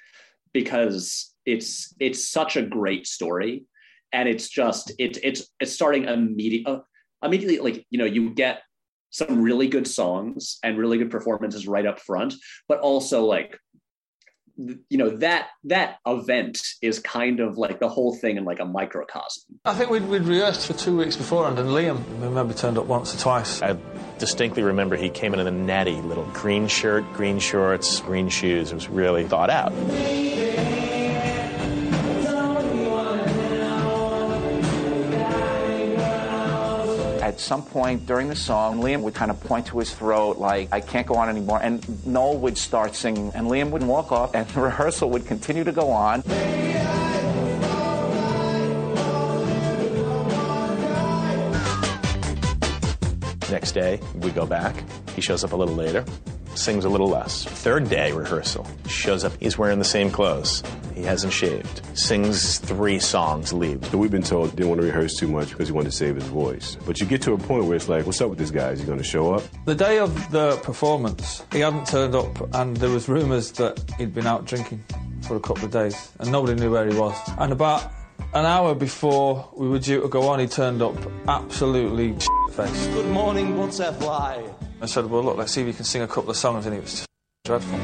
because it's it's such a great story, and it's just it's it's it's starting immediately uh, immediately like, you know, you get some really good songs and really good performances right up front, but also like, you know, that that event is kind of like the whole thing in like a microcosm. I think we'd, we'd rehearsed for two weeks beforehand, and Liam, I remember, turned up once or twice. I distinctly remember he came in in a natty little green shirt, green shorts, green shoes. It was really thought out. At some point during the song, Liam would kind of point to his throat like, I can't go on anymore. And Noel would start singing, and Liam would walk off, and the rehearsal would continue to go on. Next day, we go back. He shows up a little later, sings a little less. Third day rehearsal, shows up, he's wearing the same clothes. He hasn't shaved. Sings three songs, leaves. So we've been told he didn't want to rehearse too much because he wanted to save his voice. But you get to a point where it's like, what's up with this guy? Is he going to show up? The day of the performance, he hadn't turned up, and there was rumours that he'd been out drinking for a couple of days, and nobody knew where he was. And about an hour before we were due to go on, he turned up absolutely shit-faced. Good morning, butterfly. I said, well, look, let's see if you can sing a couple of songs, and it was just dreadful.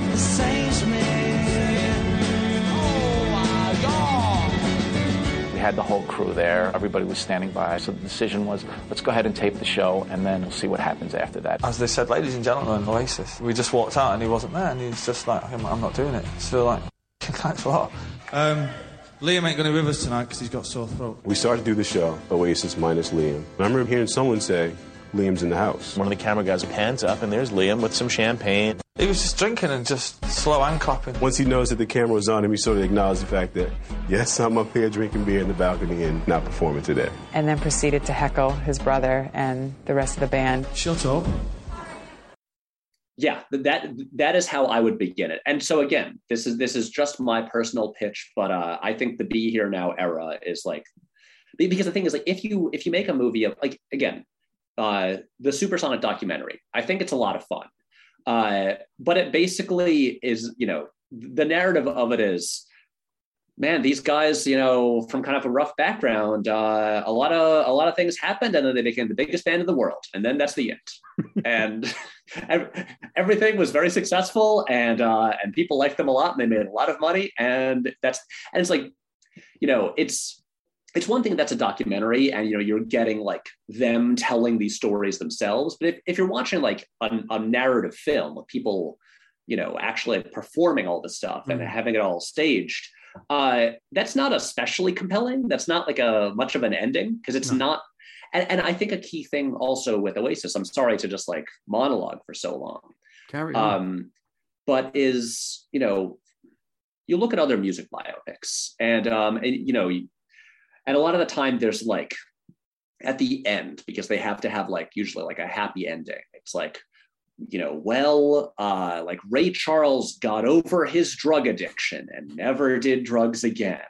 We had the whole crew there. Everybody was standing by. So the decision was, let's go ahead and tape the show, and then we'll see what happens after that. As they said, ladies and gentlemen, Oasis. We just walked out, and he wasn't there, and he was just like, I'm not doing it. So like, thanks a lot. Um, Liam ain't going to be with us tonight because he's got sore throat. We started to do the show, Oasis minus Liam. I remember hearing someone say, Liam's in the house. One of the camera guys pans up, and there's Liam with some champagne. He was just drinking and just slow hand clapping. Once he knows that the camera was on him, he sort of acknowledged the fact that, yes, I'm up here drinking beer in the balcony and not performing today. And then proceeded to heckle his brother and the rest of the band. Shut up. Yeah, that that is how I would begin it. And so again, this is this is just my personal pitch, but uh, I think the Be Here Now era is like, because the thing is, like, if you if you make a movie of, like, again, uh, the Supersonic documentary, I think it's a lot of fun. Uh, but it basically is, you know, the narrative of it is, man, these guys, you know, from kind of a rough background, uh, a lot of a lot of things happened, and then they became the biggest band in the world, and then that's the end. and everything was very successful, and uh, and people liked them a lot, and they made a lot of money, and that's and it's like, you know, it's it's one thing that's a documentary, and you know, you're getting like them telling these stories themselves. But if, if you're watching like a, a narrative film with people, you know, actually performing all this stuff and Mm. having it all staged, uh that's not especially compelling. That's not like a much of an ending, because it's No. not. And, and I think a key thing also with Oasis, I'm sorry to just like monologue for so long, Carry on. um but is, you know, you look at other music biopics, and um and you know, and a lot of the time there's like at the end, because they have to have like usually like a happy ending, it's like, you know, well, uh, like Ray Charles got over his drug addiction and never did drugs again.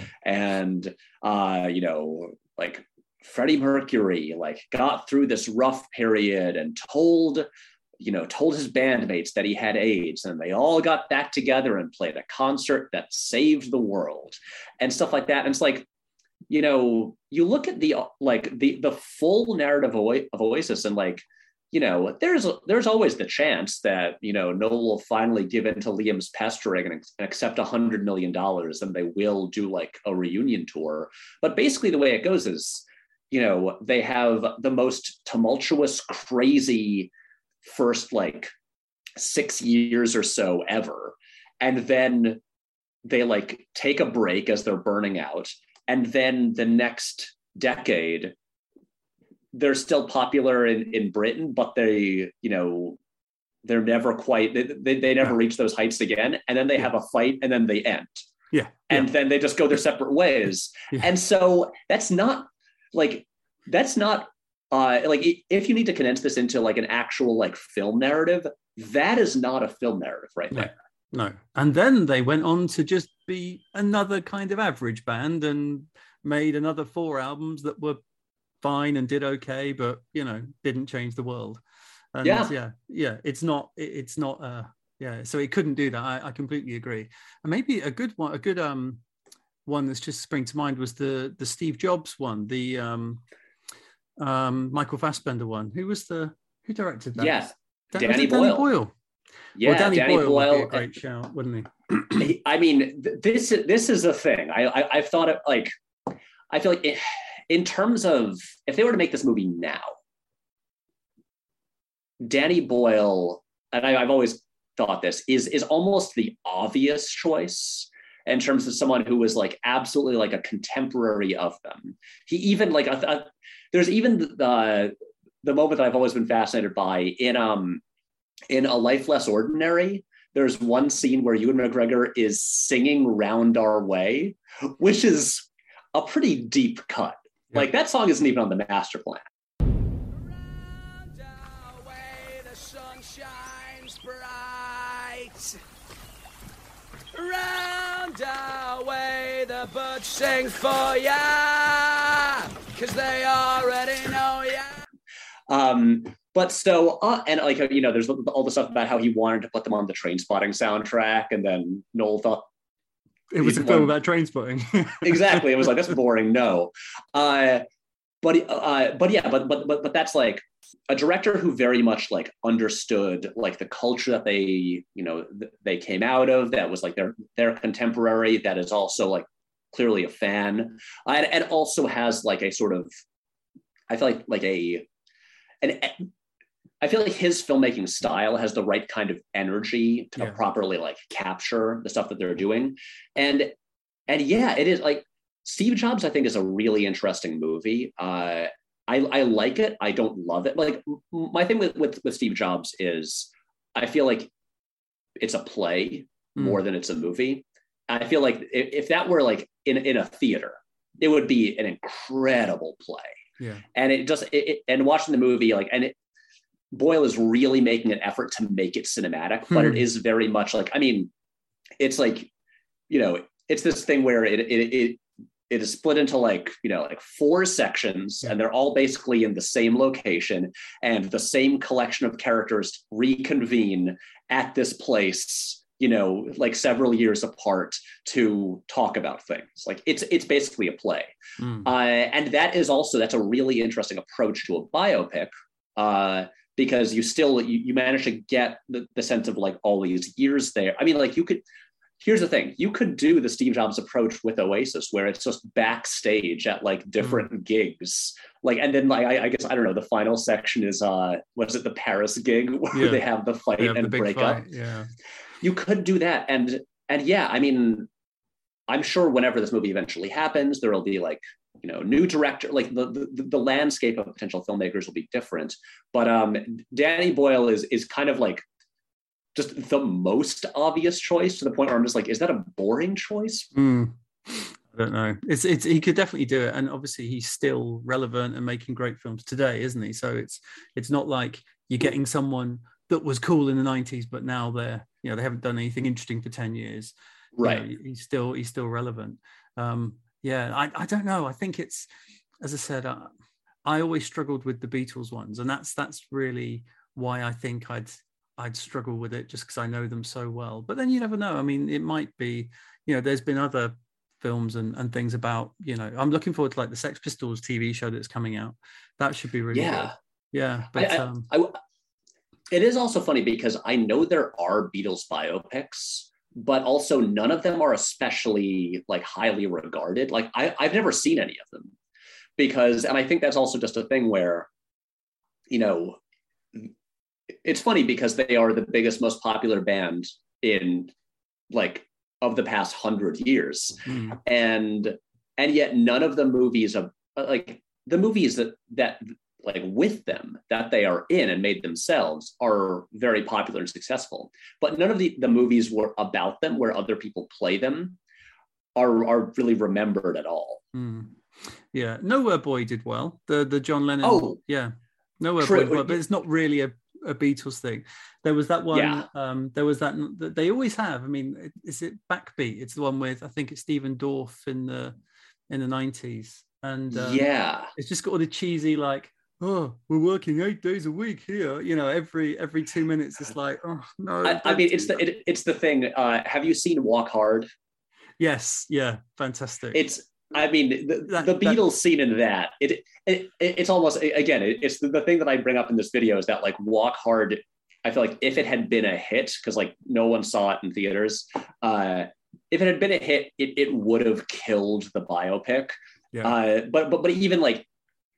And, uh, you know, like Freddie Mercury, like got through this rough period and told, you know, told his bandmates that he had AIDS, and they all got back together and played a concert that saved the world and stuff like that. And it's like, you know, you look at the, like the, the full narrative of Oasis, and like, you know, there's there's always the chance that, you know, Noel will finally give in to Liam's pestering and, and accept a hundred million dollars, and they will do like a reunion tour. But basically, the way it goes is, you know, they have the most tumultuous, crazy first like six years or so ever, and then they like take a break as they're burning out, and then the next decade, they're still popular in, in Britain, but they, you know, they're never quite, they, they, they never reach those heights again. And then they have a fight, and then they end. Yeah. And then they just go their separate ways. Yeah. And so that's not like, that's not uh, like, if you need to condense this into like an actual like film narrative, that is not a film narrative right No. there. No. And then they went on to just be another kind of average band and made another four albums that were fine and did okay, but, you know, didn't change the world. And Yeah. yeah, yeah, it's not, it- it's not, uh, yeah, so it couldn't do that. I, I completely agree. And maybe a good one, a good um one that's just spring to mind was the the Steve Jobs one, the um um Michael Fassbender one. Who was the, who directed that? Yeah. That- was Danny it Danny Boyle. Boyle. Yeah, Well, Danny, Danny Boyle, would be Boyle. a great shout, wouldn't he? He- I mean, th- this this is a thing. I, I I've thought it like, I feel like it, in terms of if they were to make this movie now, Danny Boyle, and I, I've always thought this is is almost the obvious choice in terms of someone who was like absolutely like a contemporary of them. He even like a, a, there's even the the moment that I've always been fascinated by in um in A Life Less Ordinary. There's one scene where Ewan McGregor is singing "Round Our Way," which is a pretty deep cut. Like that song isn't even on the master plan. The sun shines bright. Round our way, the birds sing for ya, cause they already know ya. Um, but so, uh, and like, you know, there's all the stuff about how he wanted to put them on the Trainspotting soundtrack, and then Noel thought It was a he film wanted- about train spotting. exactly. It was like, that's boring. No. Uh, but, uh, but yeah, but, but, but, but that's like a director who very much like understood like the culture that they, you know, th- they came out of, that was like their, their contemporary, that is also like clearly a fan, uh, and, and also has like a sort of, I feel like, like a, an, I feel like his filmmaking style has the right kind of energy to Yeah. properly like capture the stuff that they're doing. And, and yeah, it is like Steve Jobs, I think, is a really interesting movie. Uh, I, I like it. I don't love it. Like m- my thing with, with, with Steve Jobs is I feel like it's a play more than it's a movie. I feel like if, if that were like in, in a theater, it would be an incredible play. Yeah. And it just, it, it, and watching the movie, like, and it, Boyle is really making an effort to make it cinematic, but Hmm. it is very much like, I mean, it's like, you know, it's this thing where it, it, it it is split into like, you know, like four sections, and they're all basically in the same location, and the same collection of characters reconvene at this place, you know, like several years apart to talk about things. Like it's it's basically a play. Mm. Uh, and that is also, that's a really interesting approach to a biopic, uh, because you still, you, you manage to get the, the sense of like all these years there. I mean, like you could, here's the thing, you could do the Steve Jobs approach with Oasis, where it's just backstage at like different mm. gigs. Like, and then like, I, I guess, I don't know, the final section is, uh, what is it, the Paris gig where yeah. they have the fight have and the break fight. up. Yeah. You could do that. And, and yeah, I mean, I'm sure whenever this movie eventually happens, there will be like, you know, new director, like the, the, the landscape of potential filmmakers will be different. But um, Danny Boyle is, is kind of like just the most obvious choice, to the point where I'm just like, is that a boring choice? Mm. I don't know. It's it's he could definitely do it, and obviously he's still relevant and making great films today, isn't he? So it's it's not like you're getting someone that was cool in the nineties, but now they're, you know, they haven't done anything interesting for ten years. Right. You know, he's still he's still relevant. Um, yeah, I I don't know. I think it's, as I said, I, I always struggled with the Beatles ones, and that's that's really why I think I'd I'd struggle with it, just because I know them so well. But then you never know. I mean, it might be, you know, there's been other films and, and things about, you know, I'm looking forward to like the Sex Pistols T V show that's coming out. That should be really yeah. good. Yeah. But I, I, um, I, it is also funny because I know there are Beatles biopics, but also none of them are especially like highly regarded. Like I, I've never seen any of them because, and I think that's also just a thing where, you know, it's funny because they are the biggest, most popular band in like of the past hundred years. Mm. And, and yet none of the movies of like the movies that, that like with them that they are in and made themselves are very popular and successful, but none of the, the movies were about them where other people play them are, are really remembered at all. Mm. Yeah. Nowhere Boy did well. The, the John Lennon. Oh, yeah. Nowhere true. Boy did well, but it's not really a, a Beatles thing. There was that one. Yeah. Um, there was that, that they always have. I mean, is it Backbeat? It's the one with, I think it's Stephen Dorff in the in the nineties, and um, yeah, it's just got all the cheesy like, oh, we're working eight days a week here. You know, every every two minutes, it's like, oh no. I, I mean, it's the it, it's the thing. Uh, have you seen Walk Hard? Yes. Yeah. Fantastic. It's. I mean, the, that, the Beatles that, scene in that, it, it, it it's almost, again, it, it's the, the thing that I bring up in this video is that like Walk Hard, I feel like if it had been a hit, because like no one saw it in theaters, uh, if it had been a hit, it, it would have killed the biopic. Yeah. Uh, but, but, but even like,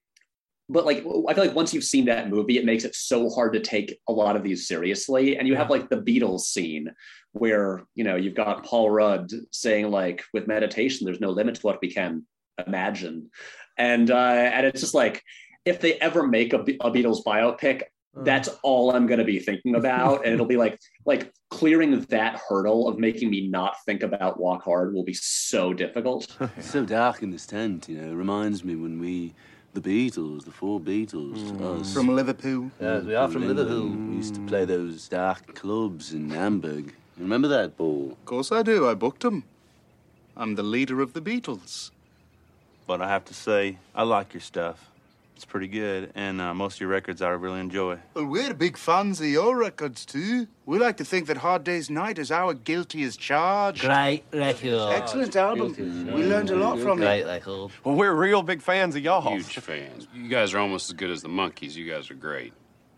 but like, I feel like once you've seen that movie, it makes it so hard to take a lot of these seriously. And you have like the Beatles scene where, you know, you've got Paul Rudd saying like, with meditation, there's no limit to what we can imagine. And, uh, and it's just like, if they ever make a, a Beatles biopic, uh. that's all I'm going to be thinking about. And it'll be like, like clearing that hurdle of making me not think about Walk Hard will be so difficult. It's so dark in this tent, you know, it reminds me when we, the Beatles, the four Beatles. Mm. Us. From Liverpool? Yes, we are from Liverpool. Mm. We used to play those dark clubs in Hamburg. Remember that, Paul? Of course I do. I booked them. I'm the leader of the Beatles. But I have to say, I like your stuff. It's pretty good, and uh, most of your records I really enjoy. Well, we're big fans of your records, too. We like to think that Hard Day's Night is our guilty as charged. Great record. Excellent album. We learned a lot from Great it. Great record. Well, we're real big fans of y'all. Huge fans. You guys are almost as good as the Monkees. You guys are great.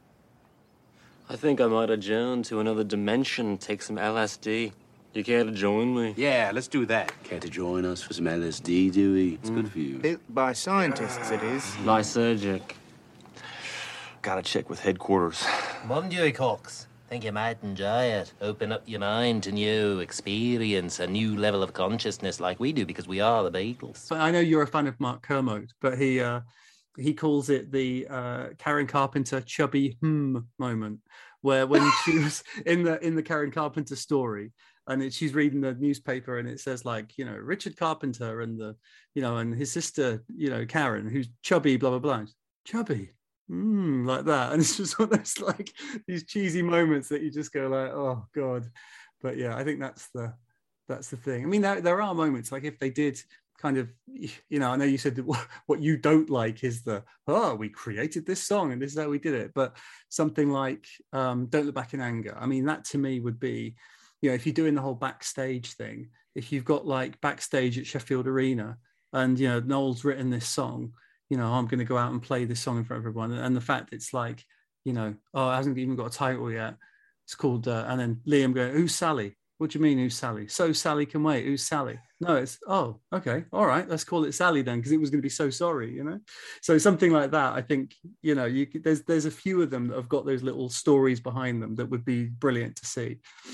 I think I might adjourn to another dimension, take some L S D. You care to join me? Yeah, let's do that. Care to join us for some L S D, Dewey? It's Mm. good for you. Built by scientists, it is. Lysergic. Gotta check with headquarters. Mum, Dewey Cox. Think you might enjoy it. Open up your mind to new experience, a new level of consciousness like we do because we are the Beatles. But I know you're a fan of Mark Kermode, but he uh, he calls it the uh, Karen Carpenter chubby hmm moment, where when she was in the in the Karen Carpenter story, and it, she's reading the newspaper and it says like, you know, Richard Carpenter and the, you know, and his sister, you know, Karen, who's chubby, blah, blah, blah. Chubby. Mm, like that. And it's just one of those like these cheesy moments that you just go like, oh God. But yeah, I think that's the, that's the thing. I mean, there, there are moments like if they did kind of, you know, I know you said that what you don't like is the, oh, we created this song and this is how we did it. But something like um, Don't Look Back in Anger, I mean, that to me would be, you know, if you're doing the whole backstage thing, if you've got like backstage at Sheffield Arena and, you know, Noel's written this song, you know, I'm going to go out and play this song in front of everyone. And the fact it's like, you know, oh, it hasn't even got a title yet. It's called, uh, and then Liam going, who's Sally? What do you mean, who's Sally? So Sally Can Wait. Who's Sally? No, it's, oh, okay. All right. Let's call it Sally then, because it was going to be So Sorry, you know? So something like that, I think, you know, you could, there's there's a few of them that have got those little stories behind them that would be brilliant to see.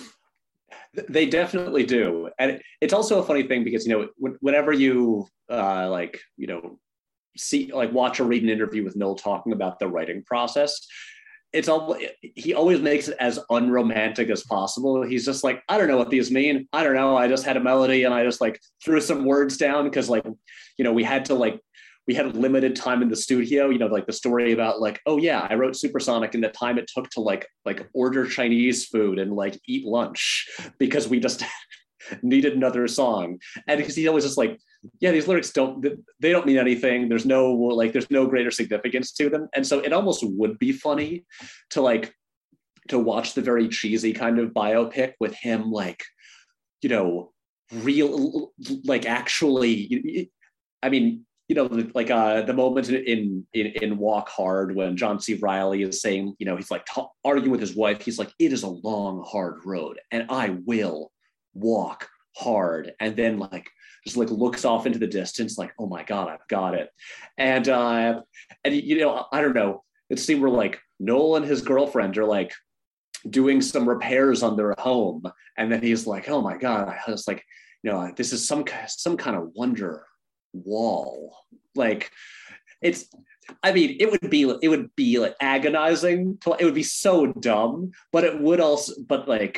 They definitely do. And it's also a funny thing because, you know, whenever you, uh, like, you know, see, like, watch or read an interview with Noel talking about the writing process, it's all, he always makes it as unromantic as possible. He's just like, I don't know what these mean. I don't know. I just had a melody and I just like threw some words down because, like, you know, we had to like, we had limited time in the studio, you know, like the story about like, oh yeah, I wrote Supersonic in the time it took to like, like order Chinese food and like eat lunch because we just needed another song. And because he always just like, yeah, these lyrics don't, they don't mean anything. There's no, like, there's no greater significance to them. And so it almost would be funny to like, to watch the very cheesy kind of biopic with him, like, you know, real, like actually, I mean, you know, like uh, the moment in, in in Walk Hard when John C. Reilly is saying, you know, he's like t- arguing with his wife. He's like, it is a long, hard road and I will walk hard. And then like, just like looks off into the distance like, oh my God, I've got it. And, uh, and you know, I don't know, it seemed where like Noel and his girlfriend are like doing some repairs on their home. And then he's like, oh my God, I was like, you know, this is some, some kind of wonder wall. Like it's, I mean, it would be, it would be like agonizing. To, it would be so dumb, but it would also, but like,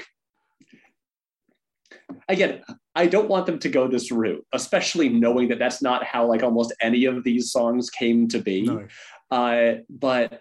again, I don't want them to go this route, especially knowing that that's not how like almost any of these songs came to be. No. Uh, but,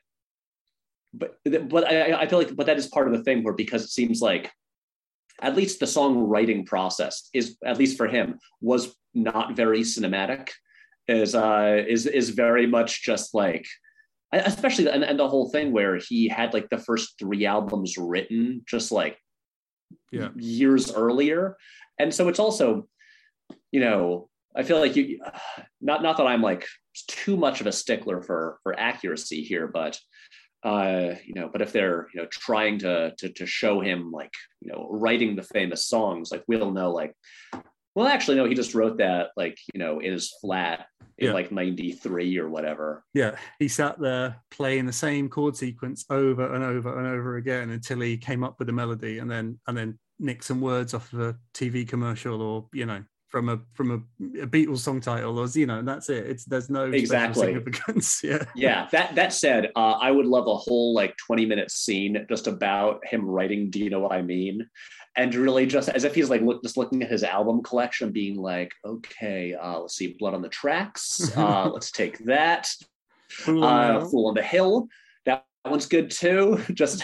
but, but I, I feel like, but that is part of the thing where, because it seems like at least the songwriting process is, at least for him, was not very cinematic, is, uh, is, is very much just like, especially, and, and the whole thing where he had like the first three albums written just like yeah. years earlier. And so it's also, you know, I feel like you, not, not that I'm like too much of a stickler for, for accuracy here, but, uh, you know, but if they're, you know, trying to, to, to show him like, you know, writing the famous songs, like we'll know like, well, actually, no, he just wrote that like, you know, in his flat in yeah. like ninety-three or whatever. Yeah. He sat there playing the same chord sequence over and over and over again until he came up with a melody, and then, and then nick some words off of a T V commercial, or, you know, from a from a, a Beatles song title, or, you know, and that's it. It's, there's no exactly significance. Yeah. Yeah. That that said, uh, I would love a whole like twenty minute scene just about him writing "Do You Know What I Mean?" and really just as if he's like look, just looking at his album collection, being like, okay, uh, let's see, Blood on the Tracks. Uh, let's take that. Fool on, uh, Fool on the Hill. That one's good too. Just,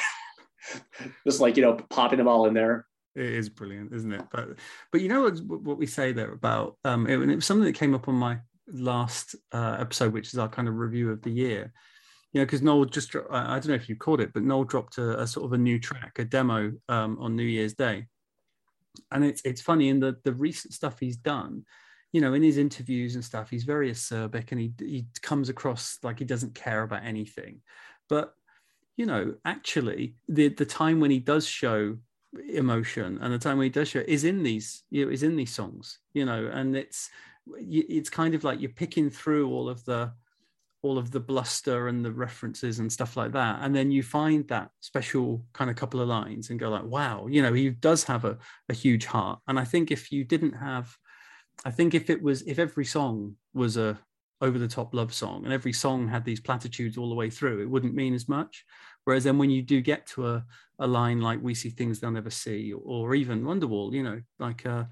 just like, you know, popping them all in there. It is brilliant, isn't it? But but you know what, what we say there about um, it, and it was something that came up on my last uh, episode, which is our kind of review of the year. You know, because Noel just, I don't know if you caught it, but Noel dropped a, a sort of a new track, a demo um, on New Year's Day. And it's it's funny, in the, the recent stuff he's done, you know, in his interviews and stuff, he's very acerbic, and he he comes across like he doesn't care about anything. But, you know, actually, the the time when he does show emotion and the time when he does show is in these, you know, is in these songs, you know, and it's it's kind of like you're picking through all of the all of the bluster and the references and stuff like that. And then you find that special kind of couple of lines and go like, wow, you know, he does have a, a huge heart. And I think if you didn't have, I think if it was, if every song was a over the top love song and every song had these platitudes all the way through, it wouldn't mean as much. Whereas then when you do get to a, a line like "We See Things They'll Never See," or, or even Wonderwall, you know, like, uh,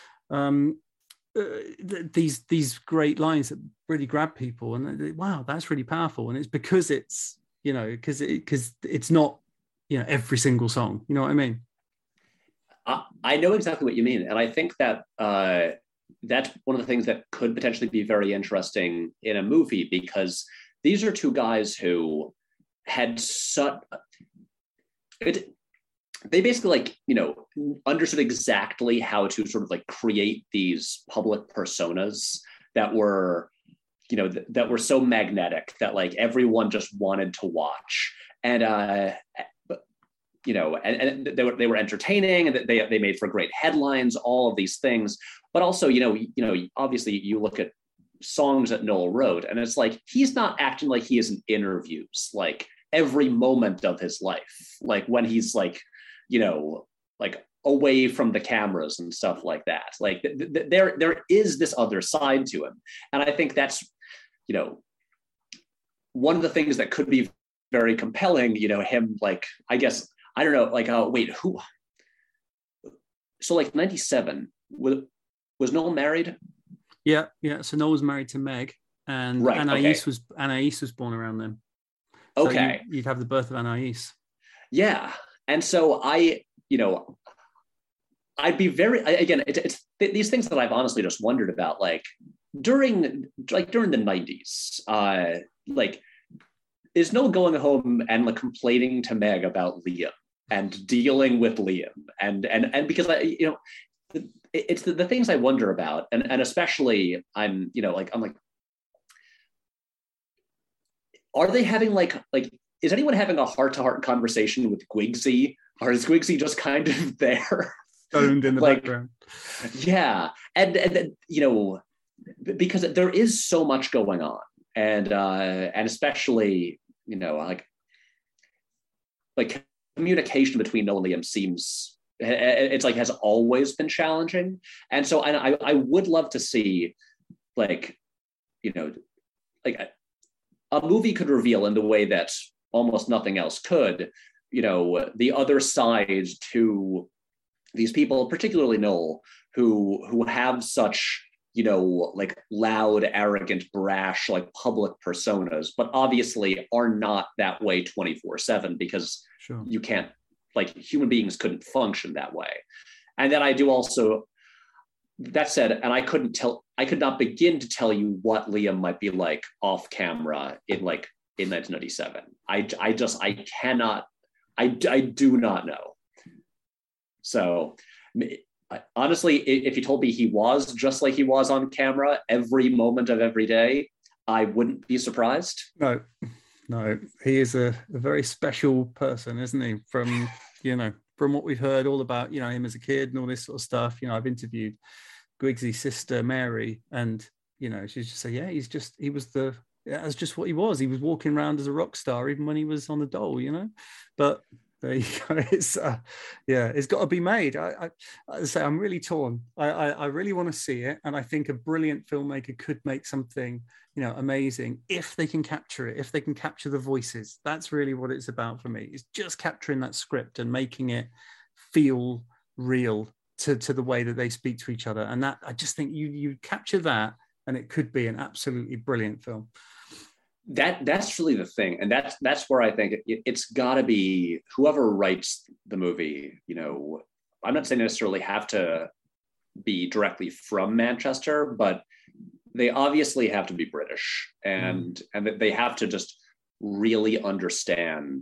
um, Uh, th- these these great lines that really grab people, and they, wow, that's really powerful. And it's because it's, you know, because it, because it's not, you know, every single song. You know what I mean? I, I know exactly what you mean, and I think that uh, that's one of the things that could potentially be very interesting in a movie, because these are two guys who had such it. They basically like, you know, understood exactly how to sort of like create these public personas that were, you know, th- that were so magnetic that like everyone just wanted to watch. And, uh, you know, and, and they were, they were entertaining, and they, they made for great headlines, all of these things. But also, you know, you know, obviously you look at songs that Noel wrote, and it's like, he's not acting like he is in interviews, like every moment of his life, like when he's like, you know, like away from the cameras and stuff like that. Like th- th- there, there is this other side to him. And I think that's, you know, one of the things that could be very compelling, you know, him like, I guess, I don't know, like, oh, wait, who? So like ninety-seven, was, was Noel married? Yeah, yeah. So Noel was married to Meg, and right, Anais okay. was Anais was born around then. So okay. You, you'd have the birth of Anais. Yeah. And so I, you know, I'd be very, again, it's, it's these things that I've honestly just wondered about, like during, like during the nineties, uh, like, is Noel going home and like complaining to Meg about Liam and dealing with Liam? And, and, and because I, you know, it's the, the things I wonder about. And, and especially I'm, you know, like, I'm like, are they having like, like, is anyone having a heart-to-heart conversation with Gwigsy, or is Gwigsy just kind of there? Stoned in the like, background. Yeah. And, and, you know, because there is so much going on. And, uh, and especially, you know, like, like communication between Noel and Liam seems, it's like has always been challenging. And so and I, I would love to see, like, you know, like a, a movie could reveal in the way that almost nothing else could, you know, the other side to these people, particularly Noel, who who have such, you know, like loud, arrogant, brash, like public personas, but obviously are not that way twenty-four seven, because sure. you can't, like human beings couldn't function that way. And then I do also, that said, and I couldn't tell, I could not begin to tell you what Liam might be like off camera in like in nineteen ninety-seven. I, I just, I cannot, I, I do not know. So honestly, if you told me he was just like he was on camera every moment of every day, I wouldn't be surprised. No, no, he is a, a very special person, isn't he? From, you know, from what we've heard all about, you know, him as a kid and all this sort of stuff. You know, I've interviewed Gwigsy's sister, Mary, and, you know, she's just say, yeah, he's just, he was the, that's just what he was. He was walking around as a rock star, even when he was on the dole, you know, but there you go. It's, uh, yeah, it's got to be made. I, I, I say I'm really torn. I, I, I really want to see it. And I think a brilliant filmmaker could make something, you know, amazing if they can capture it, if they can capture the voices. That's really what it's about for me. It's just capturing that script and making it feel real to, to the way that they speak to each other. And that, I just think you, you capture that and it could be an absolutely brilliant film. That that's really the thing, and that's that's where I think it, it's got to be whoever writes the movie. You know, I'm not saying necessarily have to be directly from Manchester, but they obviously have to be British, and mm. and that they have to just really understand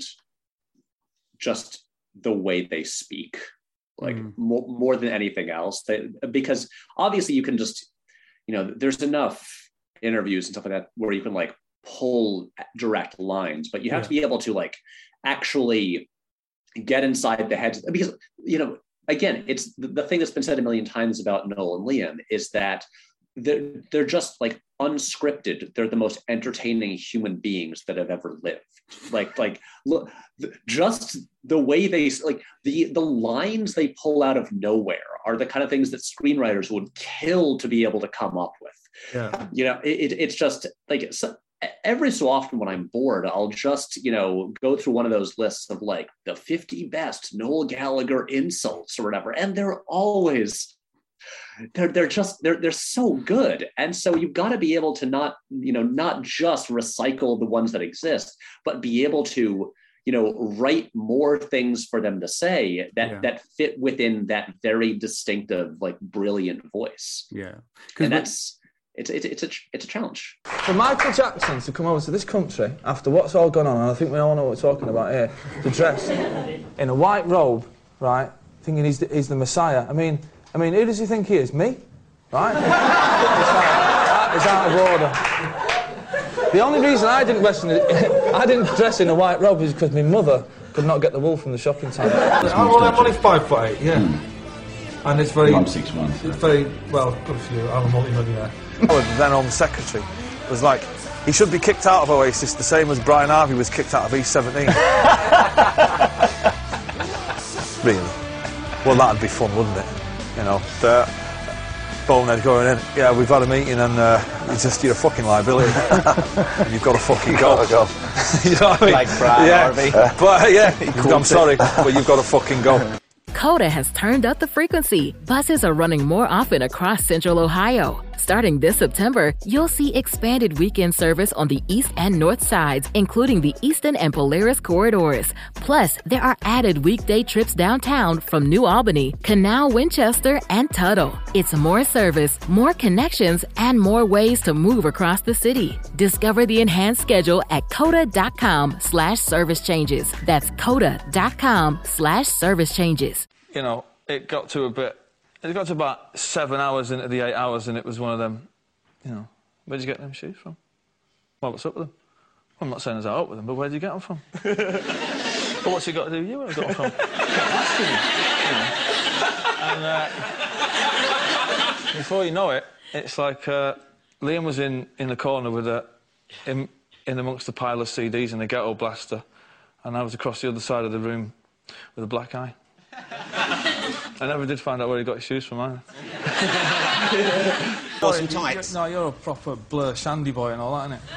just the way they speak, like mm. more more than anything else. They, because obviously you can just, you know, there's enough interviews and stuff like that where you can like pull direct lines, but you have yeah. to be able to like actually get inside the heads, because, you know, again, it's the, the thing that's been said a million times about Noel and Liam is that they're, they're just like unscripted. They're the most entertaining human beings that have ever lived. Like, like look, just the way they like the, the lines they pull out of nowhere are the kind of things that screenwriters would kill to be able to come up with. Yeah. You know, it, it's just like, it's, every so often when I'm bored, I'll just, you know, go through one of those lists of like the fifty best Noel Gallagher insults or whatever. And they're always, they're, they're just, they're, they're so good. And so you've got to be able to not, you know, not just recycle the ones that exist, but be able to, you know, write more things for them to say that Yeah. that fit within that very distinctive, like brilliant voice. Yeah, and that's it's it's it's a it's a challenge. For Michael Jackson to come over to this country after what's all gone on, and I think we all know what we're talking about here, to dress in a white robe, right, thinking he's the, he's the Messiah. I mean, I mean, who does he think he is? Me, right? It's like, that is out of order. The only reason I didn't dress in a, I didn't dress in a white robe is because my mother could not get the wool from the shopping centre. I'm only, I'm only five foot eight, yeah. Mm. And it's very... I'm six one. It's very, well, good for you, I'm a multi-millionaire. The then Home Secretary was like, he should be kicked out of Oasis the same as Brian Harvey was kicked out of E seventeen. Really? Well, that'd be fun, wouldn't it? You know, the bonehead going in, yeah, we've had a meeting and uh, you're just, you're a fucking liability. You've got to fucking go. go. You know what I mean? Like Brian yeah. Harvey. But, yeah, I'm sorry, but you've got to fucking go. Coda has turned up the frequency. Buses are running more often across Central Ohio. Starting this September, you'll see expanded weekend service on the east and north sides, including the Eastern and Polaris corridors. Plus, there are added weekday trips downtown from New Albany, Canal, Winchester, and Tuttle. It's more service, more connections, and more ways to move across the city. Discover the enhanced schedule at coda.com slash service changes. That's coda.com slash service changes. You know, it got to a bit, it got to about seven hours into the eight hours and it was one of them, you know, where'd you get them shoes from? Well, what's up with them? Well, I'm not saying I was out with them, but where'd you get them from? But what's it got to do with you where I got them from? Asking you, you know. And uh, before you know it, it's like uh, Liam was in, in the corner with a, in, in amongst a pile of C Ds and a ghetto blaster, and I was across the other side of the room with a black eye. I never did find out where he got his shoes from either. Awesome tights. No, you're a proper Blur Shandy boy and all that, innit?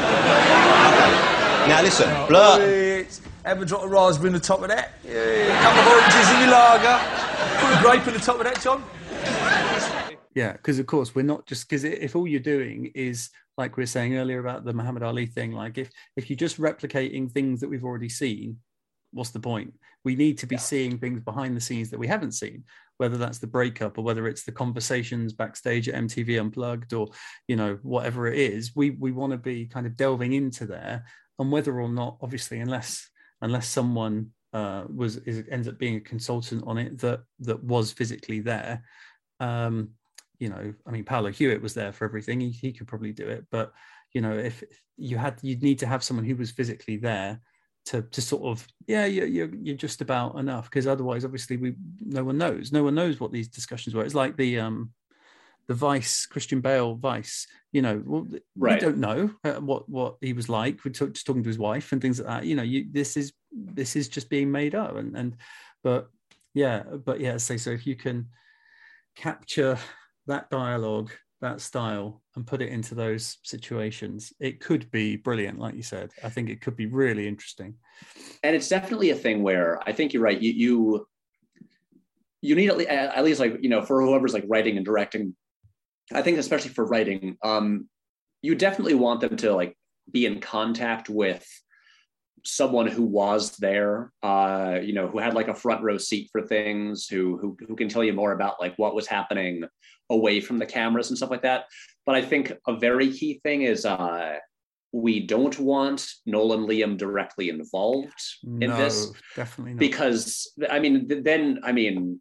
Now listen, oh, Blur. Wait. Ever drop a raspberry in the top of that? Yeah. A couple of oranges in your lager. Put a grape in the top of that, John. Yeah, because of course we're not just because if all you're doing is like we were saying earlier about the Muhammad Ali thing, like if if you're just replicating things that we've already seen, what's the point? We need to be yeah. seeing things behind the scenes that we haven't seen, whether that's the breakup or whether it's the conversations backstage at M T V Unplugged or, you know, whatever it is. We we want to be kind of delving into there, and whether or not, obviously, unless unless someone uh, was is, ends up being a consultant on it that that was physically there. Um, you know, I mean, Paolo Hewitt was there for everything. He, he could probably do it, but you know, if you had, you'd need to have someone who was physically there. To, to sort of yeah you're, you're you're just about enough, because otherwise obviously we no one knows no one knows what these discussions were. It's like the um the Vice Christian Bale Vice, you know, well, right. we don't know uh, what what he was like. We're t- just talking to his wife and things like that. You know, you this is this is just being made up and and but yeah but yeah say so if you can capture that dialogue, that style, and put it into those situations, it could be brilliant. Like you said, I think it could be really interesting. And it's definitely a thing where I think you're right. You you, you need at least, at least like, you know, for whoever's like writing and directing, I think especially for writing, um, you definitely want them to like be in contact with someone who was there, uh, you know, who had like a front row seat for things, who, who who can tell you more about like what was happening away from the cameras and stuff like that. But I think a very key thing is uh, we don't want Nolan Liam directly involved in no, this. Definitely not. Because, I mean, then, I mean,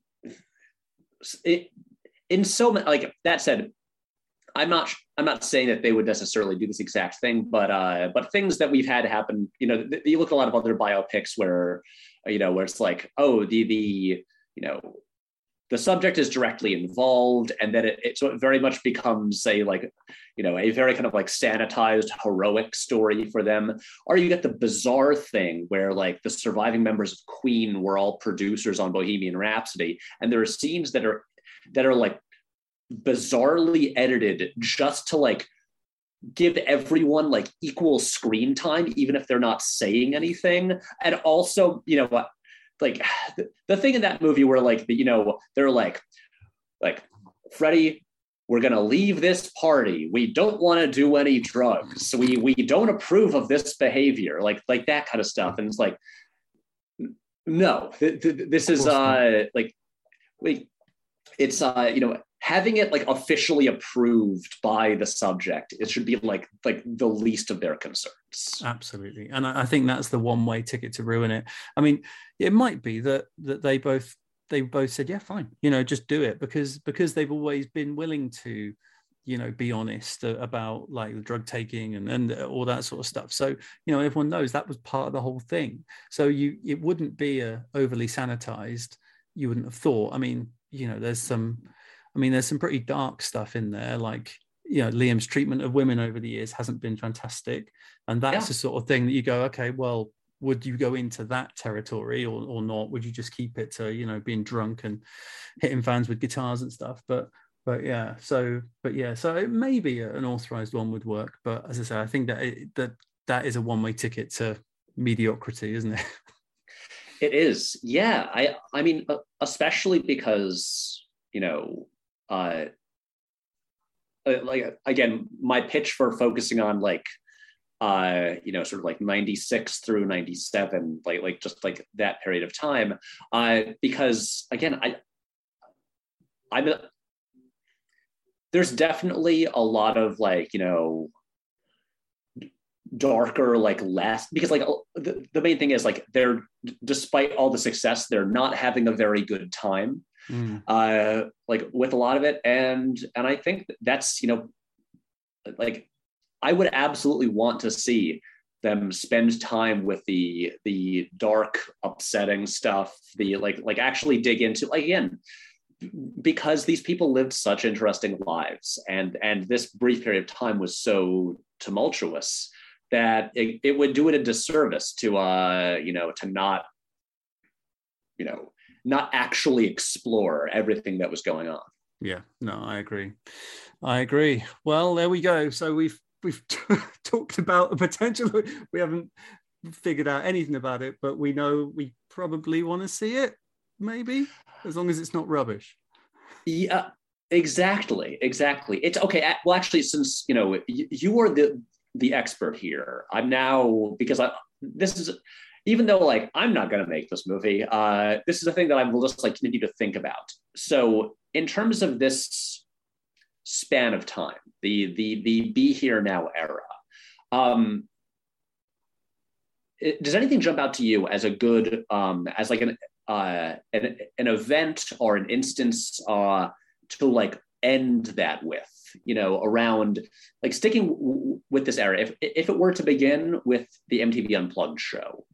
it, in so many, like that said, I'm not, I'm not saying that they would necessarily do this exact thing, but, uh, but things that we've had happen, you know, th- you look at a lot of other biopics where, you know, where it's like, oh, the, the, you know, the subject is directly involved, and then it, it so it very much becomes a like, you know, a very kind of like sanitized heroic story for them. Or you get the bizarre thing where like the surviving members of Queen were all producers on Bohemian Rhapsody, and there are scenes that are that are like bizarrely edited just to like give everyone like equal screen time, even if they're not saying anything. And also, you know what? Like the, the thing in that movie where like, the, you know, they're like, like, Freddie, we're going to leave this party. We don't want to do any drugs. We, we don't approve of this behavior, like, like that kind of stuff. And it's like, No, th- th- this is uh, like, wait, it's uh, you know, having it like officially approved by the subject. It should be like like the least of their concerns. Absolutely, and I, I think that's the one-way ticket to ruin it. I mean, it might be that that they both they both said, yeah, fine, you know, just do it because because they've always been willing to, you know, be honest about like the drug taking and, and all that sort of stuff. So, you know, everyone knows that was part of the whole thing. So you, it wouldn't be a overly sanitized, you wouldn't have thought. I mean, you know, there's some, I mean, there's some pretty dark stuff in there. Like, you know, Liam's treatment of women over the years hasn't been fantastic. And that's Yeah. the sort of thing that you go, okay, well, would you go into that territory or, or not? Would you just keep it to, you know, being drunk and hitting fans with guitars and stuff? But But yeah, so but yeah, so it may be an authorized one would work, but as I say, I think that it, that that is a one-way ticket to mediocrity, isn't it? It is, yeah. I I mean, uh, especially because you know, uh, uh, like again, my pitch for focusing on like, uh, you know, sort of like ninety-six through ninety-seven, like like just like that period of time, uh, because again, I I'm. A, There's definitely a lot of like, you know, darker, like less, because like the, the main thing is like they're, despite all the success, they're not having a very good time, Mm. uh, like with a lot of it. And, and I think that's, you know, like I would absolutely want to see them spend time with the, the dark, upsetting stuff, the like, like actually dig into, like, again, because these people lived such interesting lives and and this brief period of time was so tumultuous that it, it would do it a disservice to uh you know to not you know not actually explore everything that was going on. Yeah, no, I agree. I agree. Well, there we go. So we've we've talked about a potential. We haven't figured out anything about it, but we know we probably want to see it. Maybe, as long as it's not rubbish. Yeah, exactly, exactly. It's okay. Well, actually, since you know you, you are the the expert here, I'm now because I this is even though like I'm not going to make this movie. Uh, this is a thing that I will just like continue to think about. So, in terms of this span of time, the the the Be Here Now era. Um, it, does anything jump out to you as a good um, as like an Uh, an, an event or an instance uh, to like end that with, you know, around like sticking w- with this era. If if it were to begin with the M T V Unplugged show,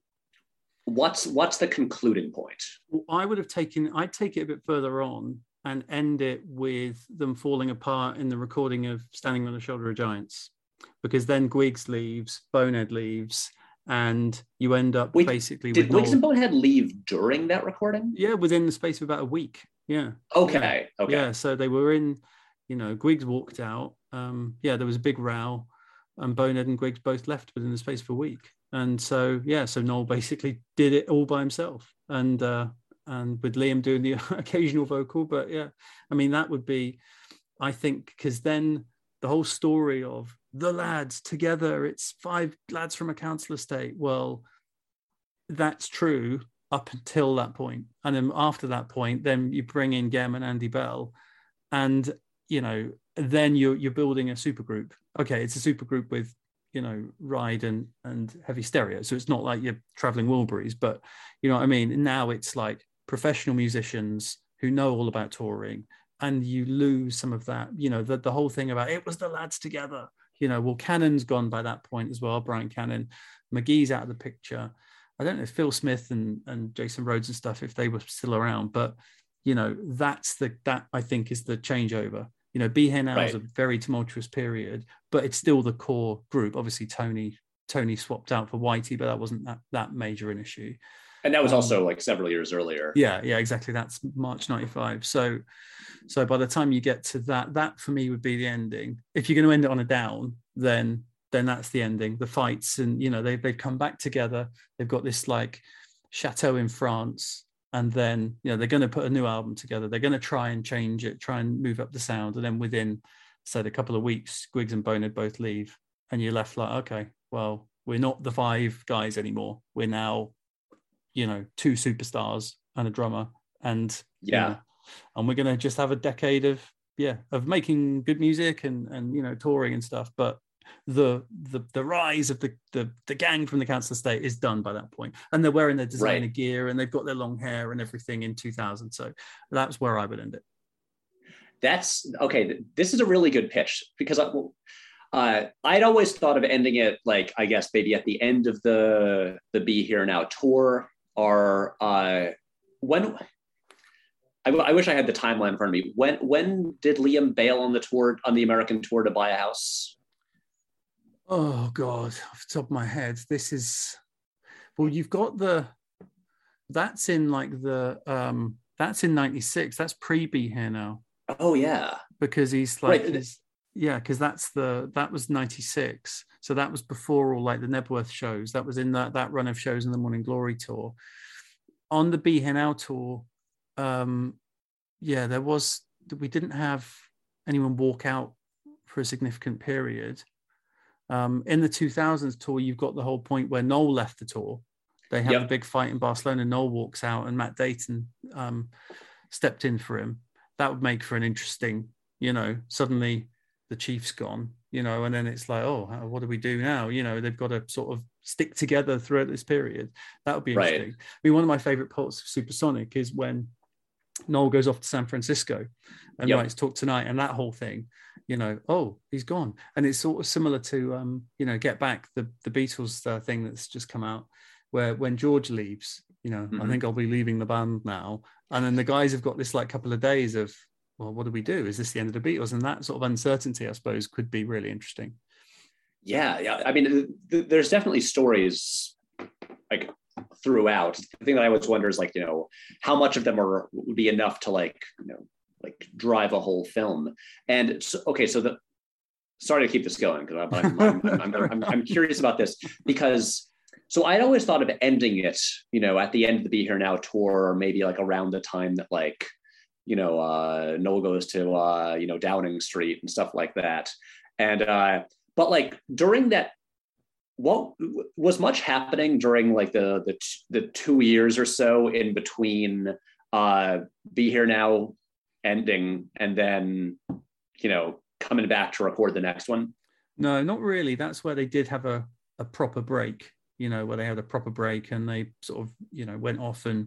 what's what's the concluding point? Well, I would have taken, I'd take it a bit further on and end it with them falling apart in the recording of Standing on the Shoulder of Giants, because then Griggs leaves, Bonehead leaves, and you end up Wait, basically did with Griggs Noel. and Bonehead leave during that recording? Yeah, within the space of about a week. Yeah. Okay. Yeah. Okay. Yeah. So they were in, you know, Griggs walked out. Um, yeah, there was a big row, and Bonehead and Griggs both left within the space of a week. And so, yeah, so Noel basically did it all by himself, and uh, and with Liam doing the occasional vocal. But yeah, I mean, that would be, I think, because then the whole story of the lads together, it's five lads from a council estate. Well, that's true up until that point. And then after that point, then you bring in Gem and Andy Bell, and, you know, then you're, you're building a supergroup. Okay, it's a supergroup with, you know, Ride and, and Heavy Stereo. So it's not like you're traveling Wilburys, but you know what I mean? Now it's like professional musicians who know all about touring, and you lose some of that, you know, the, the whole thing about it was the lads together, you know. Well, Cannon's gone by that point as well, Brian Cannon. McGee's out of the picture. I don't know if Phil Smith and, and Jason Rhodes and stuff, if they were still around, but, you know, that's the, that I think is the changeover. You know, Be Here Now Right. is a very tumultuous period, but it's still the core group. Obviously, Tony Tony swapped out for Whitey, but that wasn't that, that major an issue. And that was Um, also like several years earlier. Yeah, yeah, exactly. That's March ninety-five. So, so by the time you get to that, that for me would be the ending. If you're going to end it on a down, then then that's the ending. The fights, and you know, they've they've come back together. They've got this like chateau in France, and then you know they're going to put a new album together. They're going to try and change it, try and move up the sound, and then within, say, a couple of weeks, Griggs and Bonehead both leave, and you're left like, okay, well, we're not the five guys anymore. We're now you know, two superstars and a drummer, and yeah, you know, and we're gonna just have a decade of yeah of making good music and and you know touring and stuff. But the the the rise of the the, the gang from the Council Estate is done by that point, and they're wearing their designer Right. gear and they've got their long hair and everything in two thousand. So that's where I would end it. That's okay. This is a really good pitch because I, uh, I'd always thought of ending it like, I guess maybe at the end of the the Be Here Now tour, or uh, when. I, I wish I had the timeline in front of me. When when did Liam bail on the tour, on the American tour, to buy a house? Oh God, off the top of my head, this is well. You've got the that's in like the um that's in ninety-six. That's pre Be Here Now. Oh yeah, because he's like Right. he's, yeah, because that's the that was ninety-six. So that was before all like the Nebworth shows. That was in that that run of shows in the Morning Glory tour. On the Be Here Now tour, um, yeah, there was we didn't have anyone walk out for a significant period. Um, in the two thousands tour, you've got the whole point where Noel left the tour. They have Yep. a big fight in Barcelona. Noel walks out, and Matt Dayton um, stepped in for him. That would make for an interesting, you know, suddenly the Chief's gone, you know, and then it's like, oh, how- what do we do now? You know, they've got to sort of stick together throughout this period. That would be Right. interesting. I mean, one of my favorite parts of Supersonic is when Noel goes off to San Francisco and Yep. writes Talk Tonight, and that whole thing, you know, oh, he's gone. And it's sort of similar to, um, you know, Get Back, the, the Beatles uh, thing that's just come out, where when George leaves, you know, I Mhm. think I'll be leaving the band now. And then the guys have got this like couple of days of, well, what do we do? Is this the end of the Beatles? And that sort of uncertainty, I suppose, could be really interesting. Yeah, yeah. I mean, th- there's definitely stories like throughout. The thing that I always wonder is like, you know, how much of them are would be enough to like, you know, like drive a whole film. And so, okay, so the sorry to keep this going because I'm, I'm, I'm, I'm, I'm, I'm curious about this because so I'd always thought of ending it, you know, at the end of the Be Here Now tour, or maybe like around the time that like, you know, uh, Noel goes to, uh, you know, Downing Street and stuff like that. And, uh, but like during that, what was much happening during like the, the, the two years or so in between uh, Be Here Now ending and then, you know, coming back to record the next one? No, not really. That's where they did have a, a proper break, you know, where they had a proper break and they sort of, you know, went off and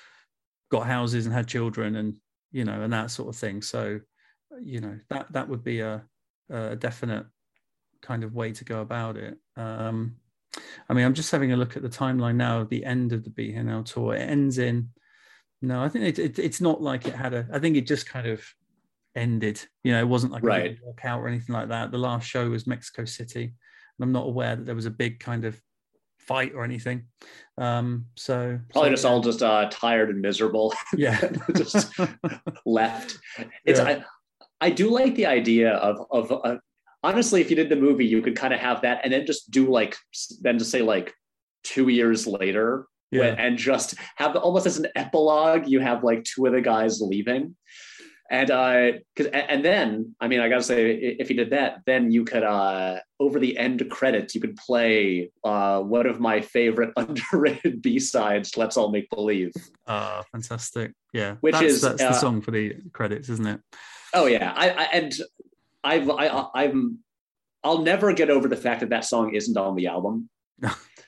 got houses and had children and, you know, and that sort of thing. So, you know, that, that would be a, a definite kind of way to go about it. Um, I mean, I'm just having a look at the timeline now of the end of the Be Here Now tour. It ends in, no, I think it, it, it's not like it had a, I think it just kind of ended, you know, it wasn't like Right. a big walkout or anything like that. The last show was Mexico City, and I'm not aware that there was a big kind of fight or anything. Um, so Probably so, just all just uh, tired and miserable. Yeah. just left. It's Yeah. I, I do like the idea of of uh, honestly, if you did the movie, you could kind of have that, and then just do like then just say like two years later, Yeah. when, and just have almost as an epilogue, you have like two of the guys leaving, and uh, because and then I mean, I gotta say, if you did that, then you could uh, over the end credits, you could play uh, one of my favorite underrated B sides, "Let's All Make Believe." Ah, fantastic. Yeah. Which that's, is, that's the uh, song for the credits, isn't it? Oh yeah, I, I and I've I, I'm I'll never get over the fact that that song isn't on the album. uh,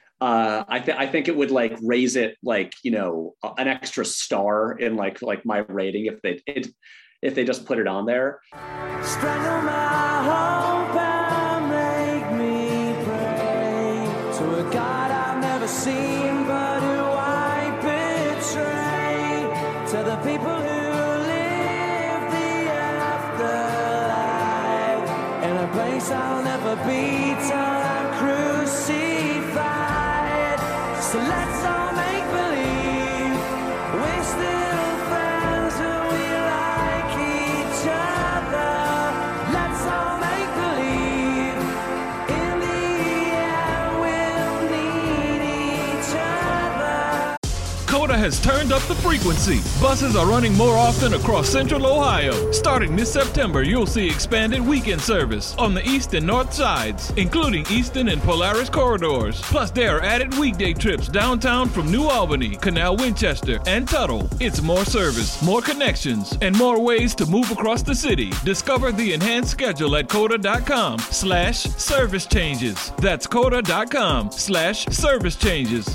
I think I think it would like raise it like you know an extra star in like like my rating if they it, if they just put it on there. Strangle my hope and make me pray to a God I've never seen, but who I betray. To the people who live the afterlife in a place I'll never be till I'm crucified. So let's all make believe we're still friends and we like each other. Let's all make believe in the end we'll need each other. Coda COTA has turned up the frequency. Buses are running more often across Central Ohio. Starting this September, you'll see expanded weekend service on the east and north sides, including Eastern and Polaris corridors. Plus, there are added weekday trips downtown from New Albany, Canal Winchester, and Tuttle. It's more service, more connections, and more ways to move across the city. Discover the enhanced schedule at COTA.com slash service changes. That's COTA.com slash service changes.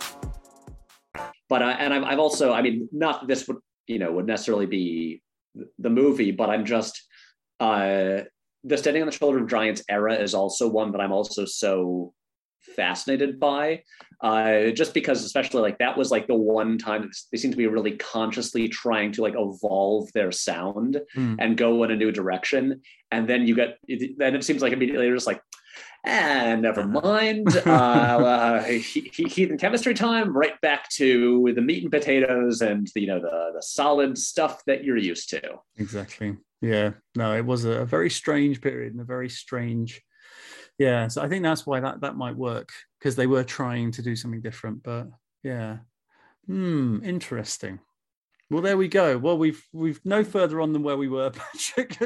But uh, and I've, I've also, I mean, not that this would, you know, would necessarily be the movie, but I'm just, uh, the Standing on the Shoulder of Giants era is also one that I'm also so fascinated by, uh, just because especially like that was like the one time that they seem to be really consciously trying to like evolve their sound Mm. and go in a new direction. And then you get, then it seems like immediately they're just like, and never mind. Uh, uh, he, he, heathen chemistry time. Right back to the meat and potatoes, and you know the the solid stuff that you're used to. Exactly. Yeah. No, it was a, a very strange period and a very strange. Yeah. So I think that's why that that might work, because they were trying to do something different. But yeah. Hmm. Interesting. Well, there we go. Well, we've we've no further on than where we were, Patrick.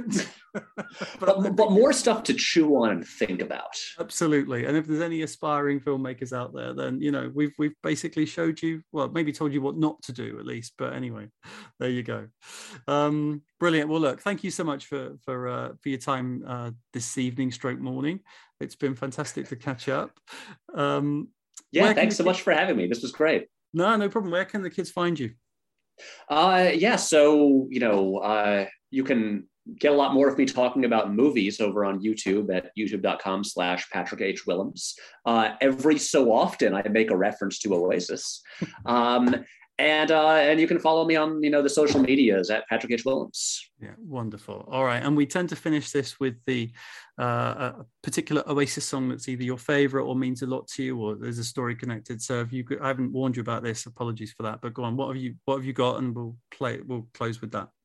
but, but more stuff to chew on and think about. Absolutely. And if there's any aspiring filmmakers out there, then you know we've we've basically showed you, well, maybe told you what not to do at least. But anyway, there you go. Um, brilliant. Well, look, thank you so much for for uh, for your time uh, this evening, stroke morning. It's been fantastic to catch up. Um, yeah, thanks so much for having me. This was great. No, no problem. Where can the kids find you? Uh, yeah, so, you know, uh, you can get a lot more of me talking about movies over on YouTube at youtube.com slash Patrick H. Willems. Uh, every so often I make a reference to Oasis. Um, and uh, and you can follow me on, you know, the social medias at Patrick H. Willems. Yeah, wonderful. All right. And we tend to finish this with the uh, a particular Oasis song that's either your favorite or means a lot to you, or there's a story connected. So if you could, I haven't warned you about this, apologies for that, but go on. What have you, what have you got? And we'll play, we'll close with that.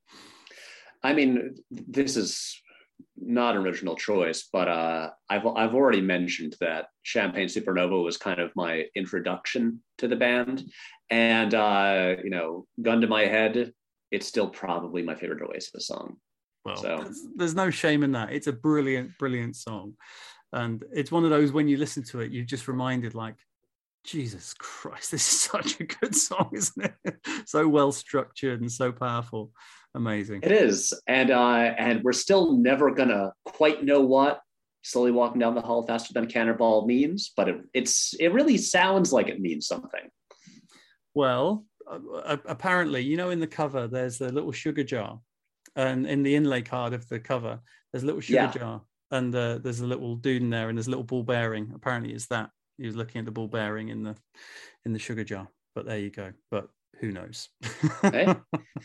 I mean, this is not an original choice, but uh, I've, I've already mentioned that Champagne Supernova was kind of my introduction to the band. And, uh, you know, gun to my head, it's still probably my favorite Oasis song. Well, so. there's, there's no shame in that. It's a brilliant, brilliant song. And it's one of those, when you listen to it, you're just reminded like, Jesus Christ, this is such a good song, isn't it? So well structured and so powerful. Amazing. It is. And uh, and we're still never going to quite know what Slowly Walking Down the Hall Faster Than a Cannonball means, but it, it's it really sounds like it means something. Well, uh, apparently, you know, in the cover, there's a little sugar jar. And in the inlay card of the cover, there's a little sugar Yeah. jar. And uh, there's a little dude in there, and there's a little ball bearing. Apparently, it's that. He was looking at the ball bearing in the in the sugar jar. But there you go. But who knows? Hey?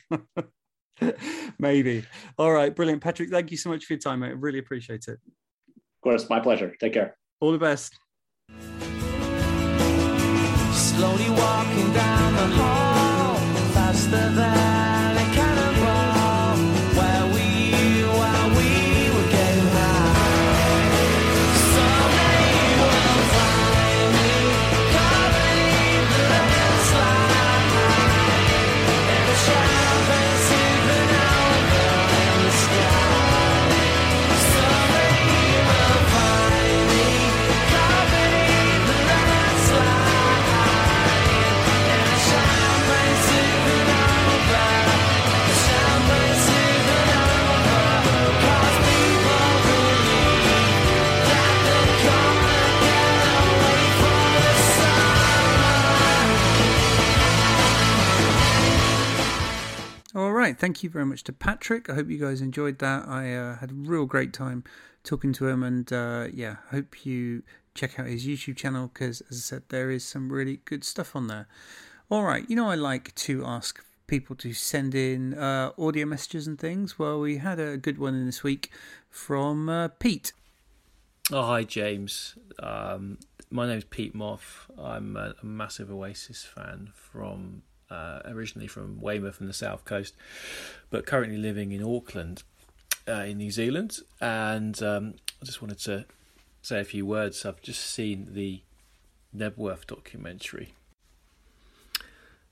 Maybe. All right, brilliant. Patrick, thank you so much for your time, mate. I really appreciate it. Of course, my pleasure. Take care. All the best. Slowly walking down the hall, faster than a cannonball. Where were you while we were getting high? Someday you will find me covered in the landslide. And the champagne supernova in the sky. Someday you will find me covered in the landslide. All right, thank you very much to Patrick. I hope you guys enjoyed that. I uh, had a real great time talking to him, and uh, yeah, hope you check out his YouTube channel, because as I said, there is some really good stuff on there. All right, you know, I like to ask people to send in uh, audio messages and things. Well, we had a good one in this week from uh, Pete. Oh, hi, James. Um, my name's Pete Moff. I'm a, a massive Oasis fan from uh, originally from Weymouth in the south coast, but currently living in Auckland uh, in New Zealand. And um, I just wanted to say a few words. I've just seen the Nebworth documentary.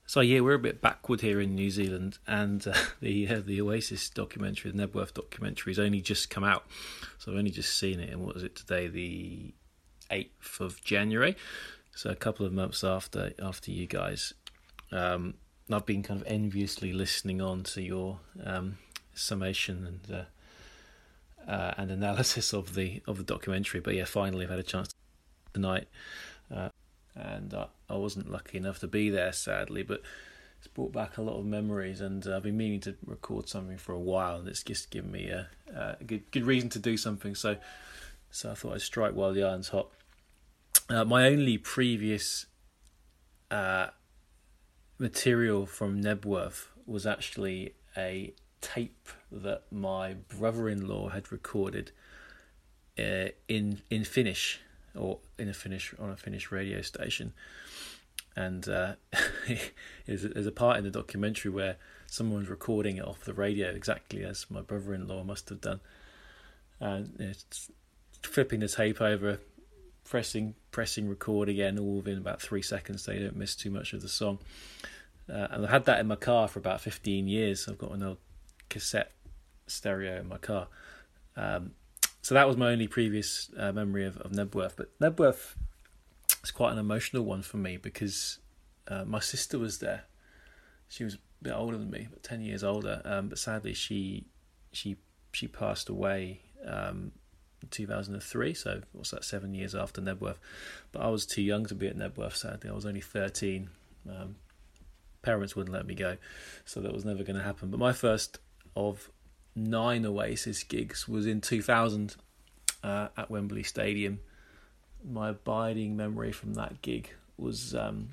So yeah, we're a bit backward here in New Zealand, and uh, the uh, the Oasis documentary, the Nebworth documentary, has only just come out. So I've only just seen it, and what was it today, the eighth of January? So a couple of months after after you guys. Um, I've been kind of enviously listening on to your um, summation and uh, uh, and analysis of the of the documentary. But yeah, finally I've had a chance tonight. Uh, and I, I wasn't lucky enough to be there, sadly, but it's brought back a lot of memories, and uh, I've been meaning to record something for a while, and it's just given me a, a good good reason to do something, so so I thought I'd strike while the iron's hot. Uh, my only previous uh, material from Nebworth was actually a tape that my brother-in-law had recorded uh, in in Finnish, or in a Finnish on a Finnish radio station, and uh, there's, a, there's a part in the documentary where someone's recording it off the radio exactly as my brother-in-law must have done, and you know, flipping the tape over, pressing pressing record again, all within about three seconds, so you don't miss too much of the song. Uh, and I've had that in my car for about fifteen years. I've got an old cassette stereo in my car. Um, So that was my only previous uh, memory of, of Nebworth. But Nebworth is quite an emotional one for me because uh, my sister was there. She was a bit older than me, but ten years older. Um, but sadly, she she she passed away um, in two thousand three. So what's that? Seven years after Nebworth. But I was too young to be at Nebworth. Sadly, I was only thirteen. Um, parents wouldn't let me go, so that was never going to happen. But my first of nine Oasis gigs was in two thousand uh, at Wembley Stadium. My abiding memory from that gig was um,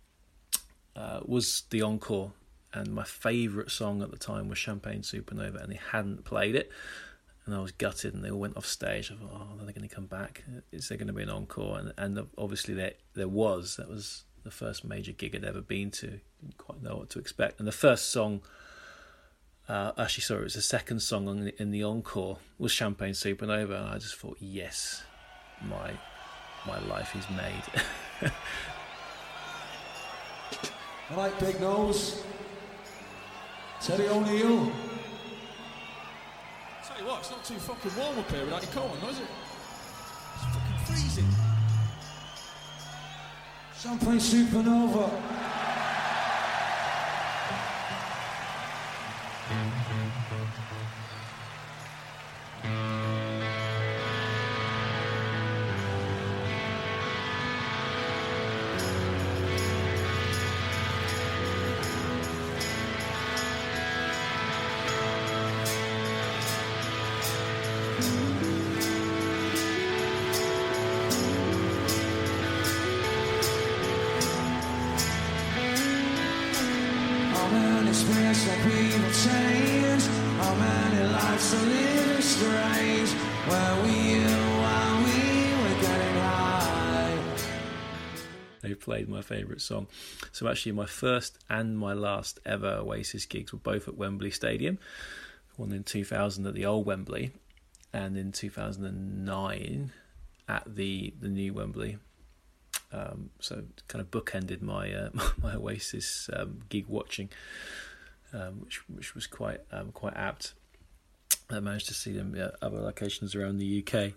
uh, was the encore, and my favourite song at the time was Champagne Supernova, and they hadn't played it, and I was gutted, and they all went off stage. I thought, oh, are they going to come back? Is there going to be an encore? And, and obviously there, there was. That was the first major gig I'd ever been to. Didn't quite know what to expect. And the first song, Uh, actually, sorry, it was the second song on the, in the encore was Champagne Supernova, and I just thought, yes, my my life is made. I like Big Nose. Teddy O'Neill. Tell you what, it's not too fucking warm up here without your coat on, is it? It's fucking freezing. Champagne Supernova. Played my favourite song. So actually my first and my last ever Oasis gigs were both at Wembley Stadium. One in two thousand at the old Wembley, and in two thousand nine at the the new Wembley. Um, so it kind of bookended my uh, my Oasis um, gig watching, um, which which was quite um, quite apt. I managed to see them at other locations around the U K.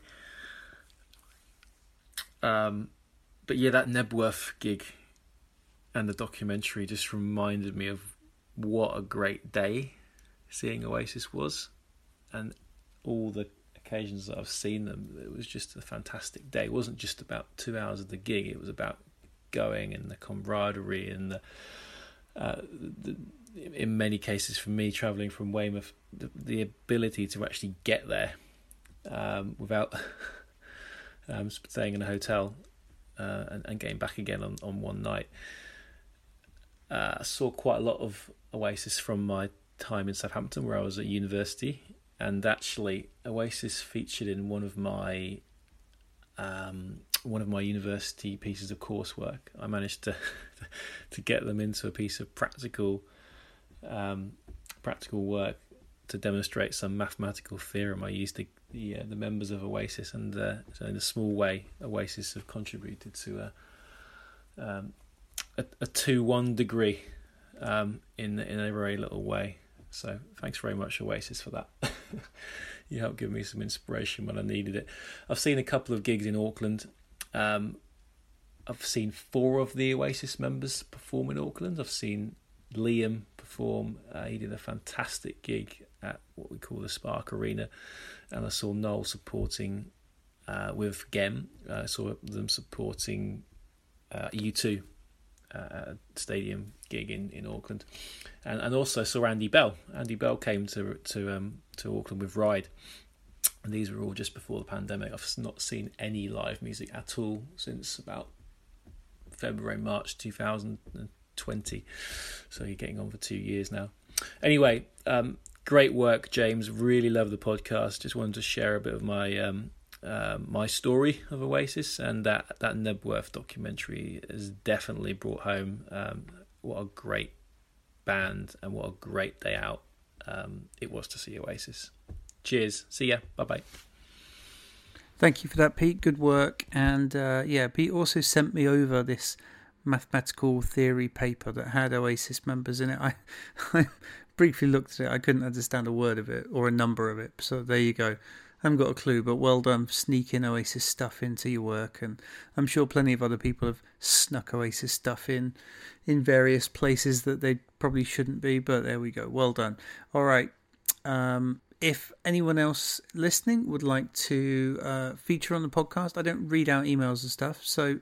Um, But yeah, that Nebworth gig and the documentary just reminded me of what a great day seeing Oasis was, and all the occasions that I've seen them. It was just a fantastic day. It wasn't just about two hours of the gig. It was about going and the camaraderie and the, uh, the in many cases for me, travelling from Weymouth, the, the ability to actually get there um, without um, staying in a hotel. Uh, and, and getting back again on, on one night. Uh, I saw quite a lot of Oasis from my time in Southampton, where I was at university, and actually Oasis featured in one of my um, one of my university pieces of coursework. I managed to to get them into a piece of practical um, practical work to demonstrate some mathematical theorem I used to the uh, the members of Oasis, and uh, so in a small way, Oasis have contributed to a um, a, a two one degree um, in in a very little way. So thanks very much, Oasis, for that. You helped give me some inspiration when I needed it. I've seen a couple of gigs in Auckland. Um, I've seen four of the Oasis members perform in Auckland. I've seen Liam perform. Uh, he did a fantastic gig at what we call the Spark Arena. And I saw Noel supporting uh, with Gem. Uh, I saw them supporting uh, U two uh, at a stadium gig in, in Auckland. And and also saw Andy Bell. Andy Bell came to to um, to Auckland with Ride. And these were all just before the pandemic. I've not seen any live music at all since about February, March two thousand twenty. So you're getting on for two years now. Anyway, um, great work, James. Really love the podcast. Just wanted to share a bit of my um, uh, my story of Oasis, and that that Nebworth documentary has definitely brought home um, what a great band and what a great day out um, it was to see Oasis. Cheers. See ya. Bye bye. Thank you for that, Pete. Good work. And uh, yeah, Pete also sent me over this mathematical theory paper that had Oasis members in it. I, I briefly looked at it. I couldn't understand a word of it or a number of it. So there you go. I haven't got a clue, but well done for sneaking Oasis stuff into your work. And I'm sure plenty of other people have snuck Oasis stuff in in various places that they probably shouldn't be. But there we go. Well done. All right. Um, if anyone else listening would like to uh, feature on the podcast, I don't read out emails and stuff. So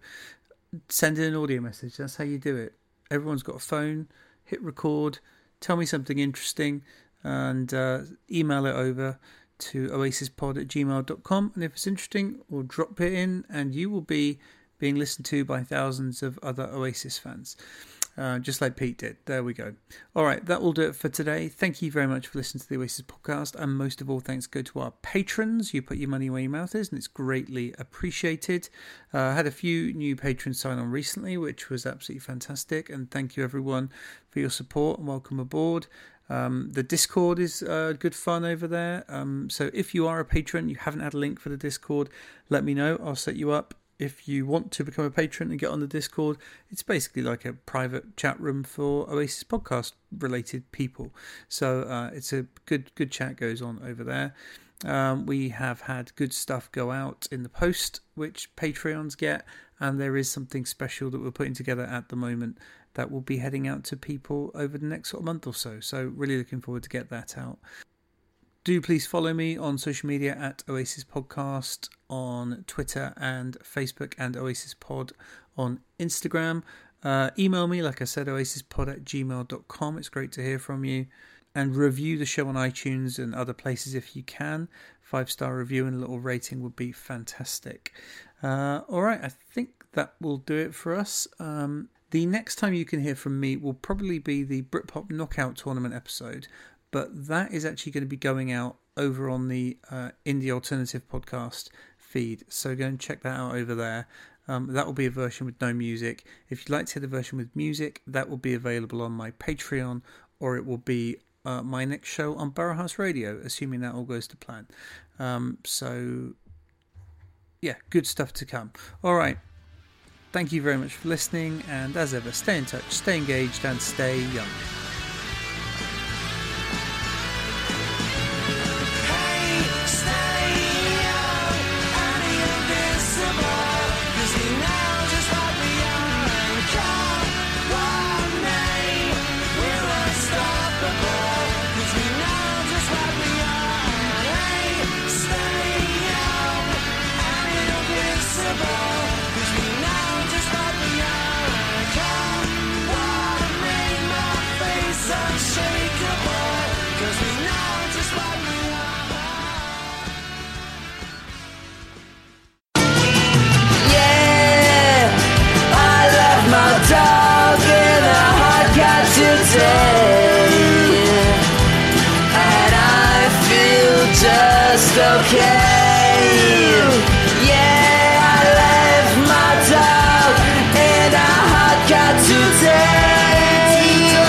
send in an audio message. That's how you do it. Everyone's got a phone. Hit record. Tell me something interesting and uh, email it over to oasispod at gmail dot com. And if it's interesting, we'll drop it in and you will be being listened to by thousands of other Oasis fans. Uh, just like Pete did. There we go. All right, that will do it for today. Thank you very much for listening to the Oasis podcast. And most of all, thanks go to our patrons. You put your money where your mouth is, and it's greatly appreciated. Uh, I had a few new patrons sign on recently, which was absolutely fantastic. And thank you, everyone, for your support and welcome aboard. Um, the Discord is uh, good fun over there. Um, so if you are a patron, you haven't had a link for the Discord, let me know. I'll set you up. If you want to become a patron and get on the Discord, it's basically like a private chat room for Oasis podcast related people. So uh, it's a good good chat goes on over there. Um, we have had good stuff go out in the post, which Patreons get, and there is something special that we're putting together at the moment that will be heading out to people over the next sort of month or so. So really looking forward to get that out. Do please follow me on social media at Oasis Podcast on Twitter and Facebook, and Oasis Pod on Instagram. Uh, email me, like I said, oasispod at gmail dot com. It's great to hear from you. And review the show on iTunes and other places if you can. Five-star review and a little rating would be fantastic. Uh, all right, I think that will do it for us. Um, the next time you can hear from me will probably be the Britpop Knockout Tournament episode. But that is actually going to be going out over on the uh, Indie Alternative podcast feed. So go and check that out over there. Um, that will be a version with no music. If you'd like to hear the version with music, that will be available on my Patreon, or it will be uh, my next show on Borough House Radio, assuming that all goes to plan. Um, so, yeah, good stuff to come. All right. Thank you very much for listening. And as ever, stay in touch, stay engaged, and stay young. Okay, yeah, I left my dog and a hot cat today.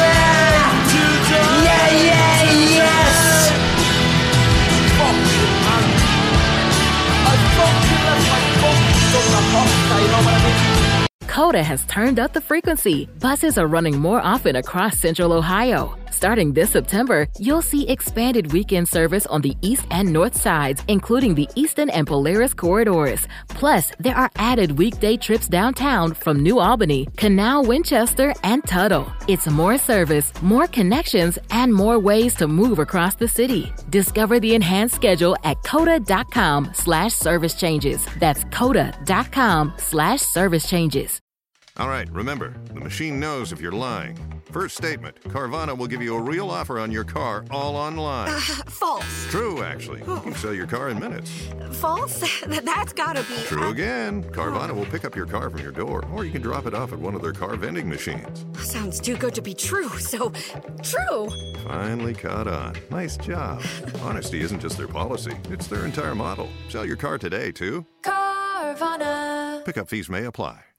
Yeah, yeah, yes. Fuck you, man. I fucking left my fucking dog in a hot cat, you know what I mean? Coda has turned up the frequency. Buses are running more often across Central Ohio. Starting this September, you'll see expanded weekend service on the east and north sides, including the Eastern and Polaris corridors. Plus, there are added weekday trips downtown from New Albany, Canal, Winchester, and Tuttle. It's more service, more connections, and more ways to move across the city. Discover the enhanced schedule at coda.com slash service changes. That's coda.com slash service changes. All right, remember, the machine knows if you're lying. First statement, Carvana will give you a real offer on your car all online. Uh, false. True, actually. You can sell your car in minutes. False? That's gotta be... True again. Carvana will pick up your car from your door, or you can drop it off at one of their car vending machines. Sounds too good to be true, so true. Finally caught on. Nice job. Honesty isn't just their policy, it's their entire model. Sell your car today, too. Carvana. Pickup fees may apply.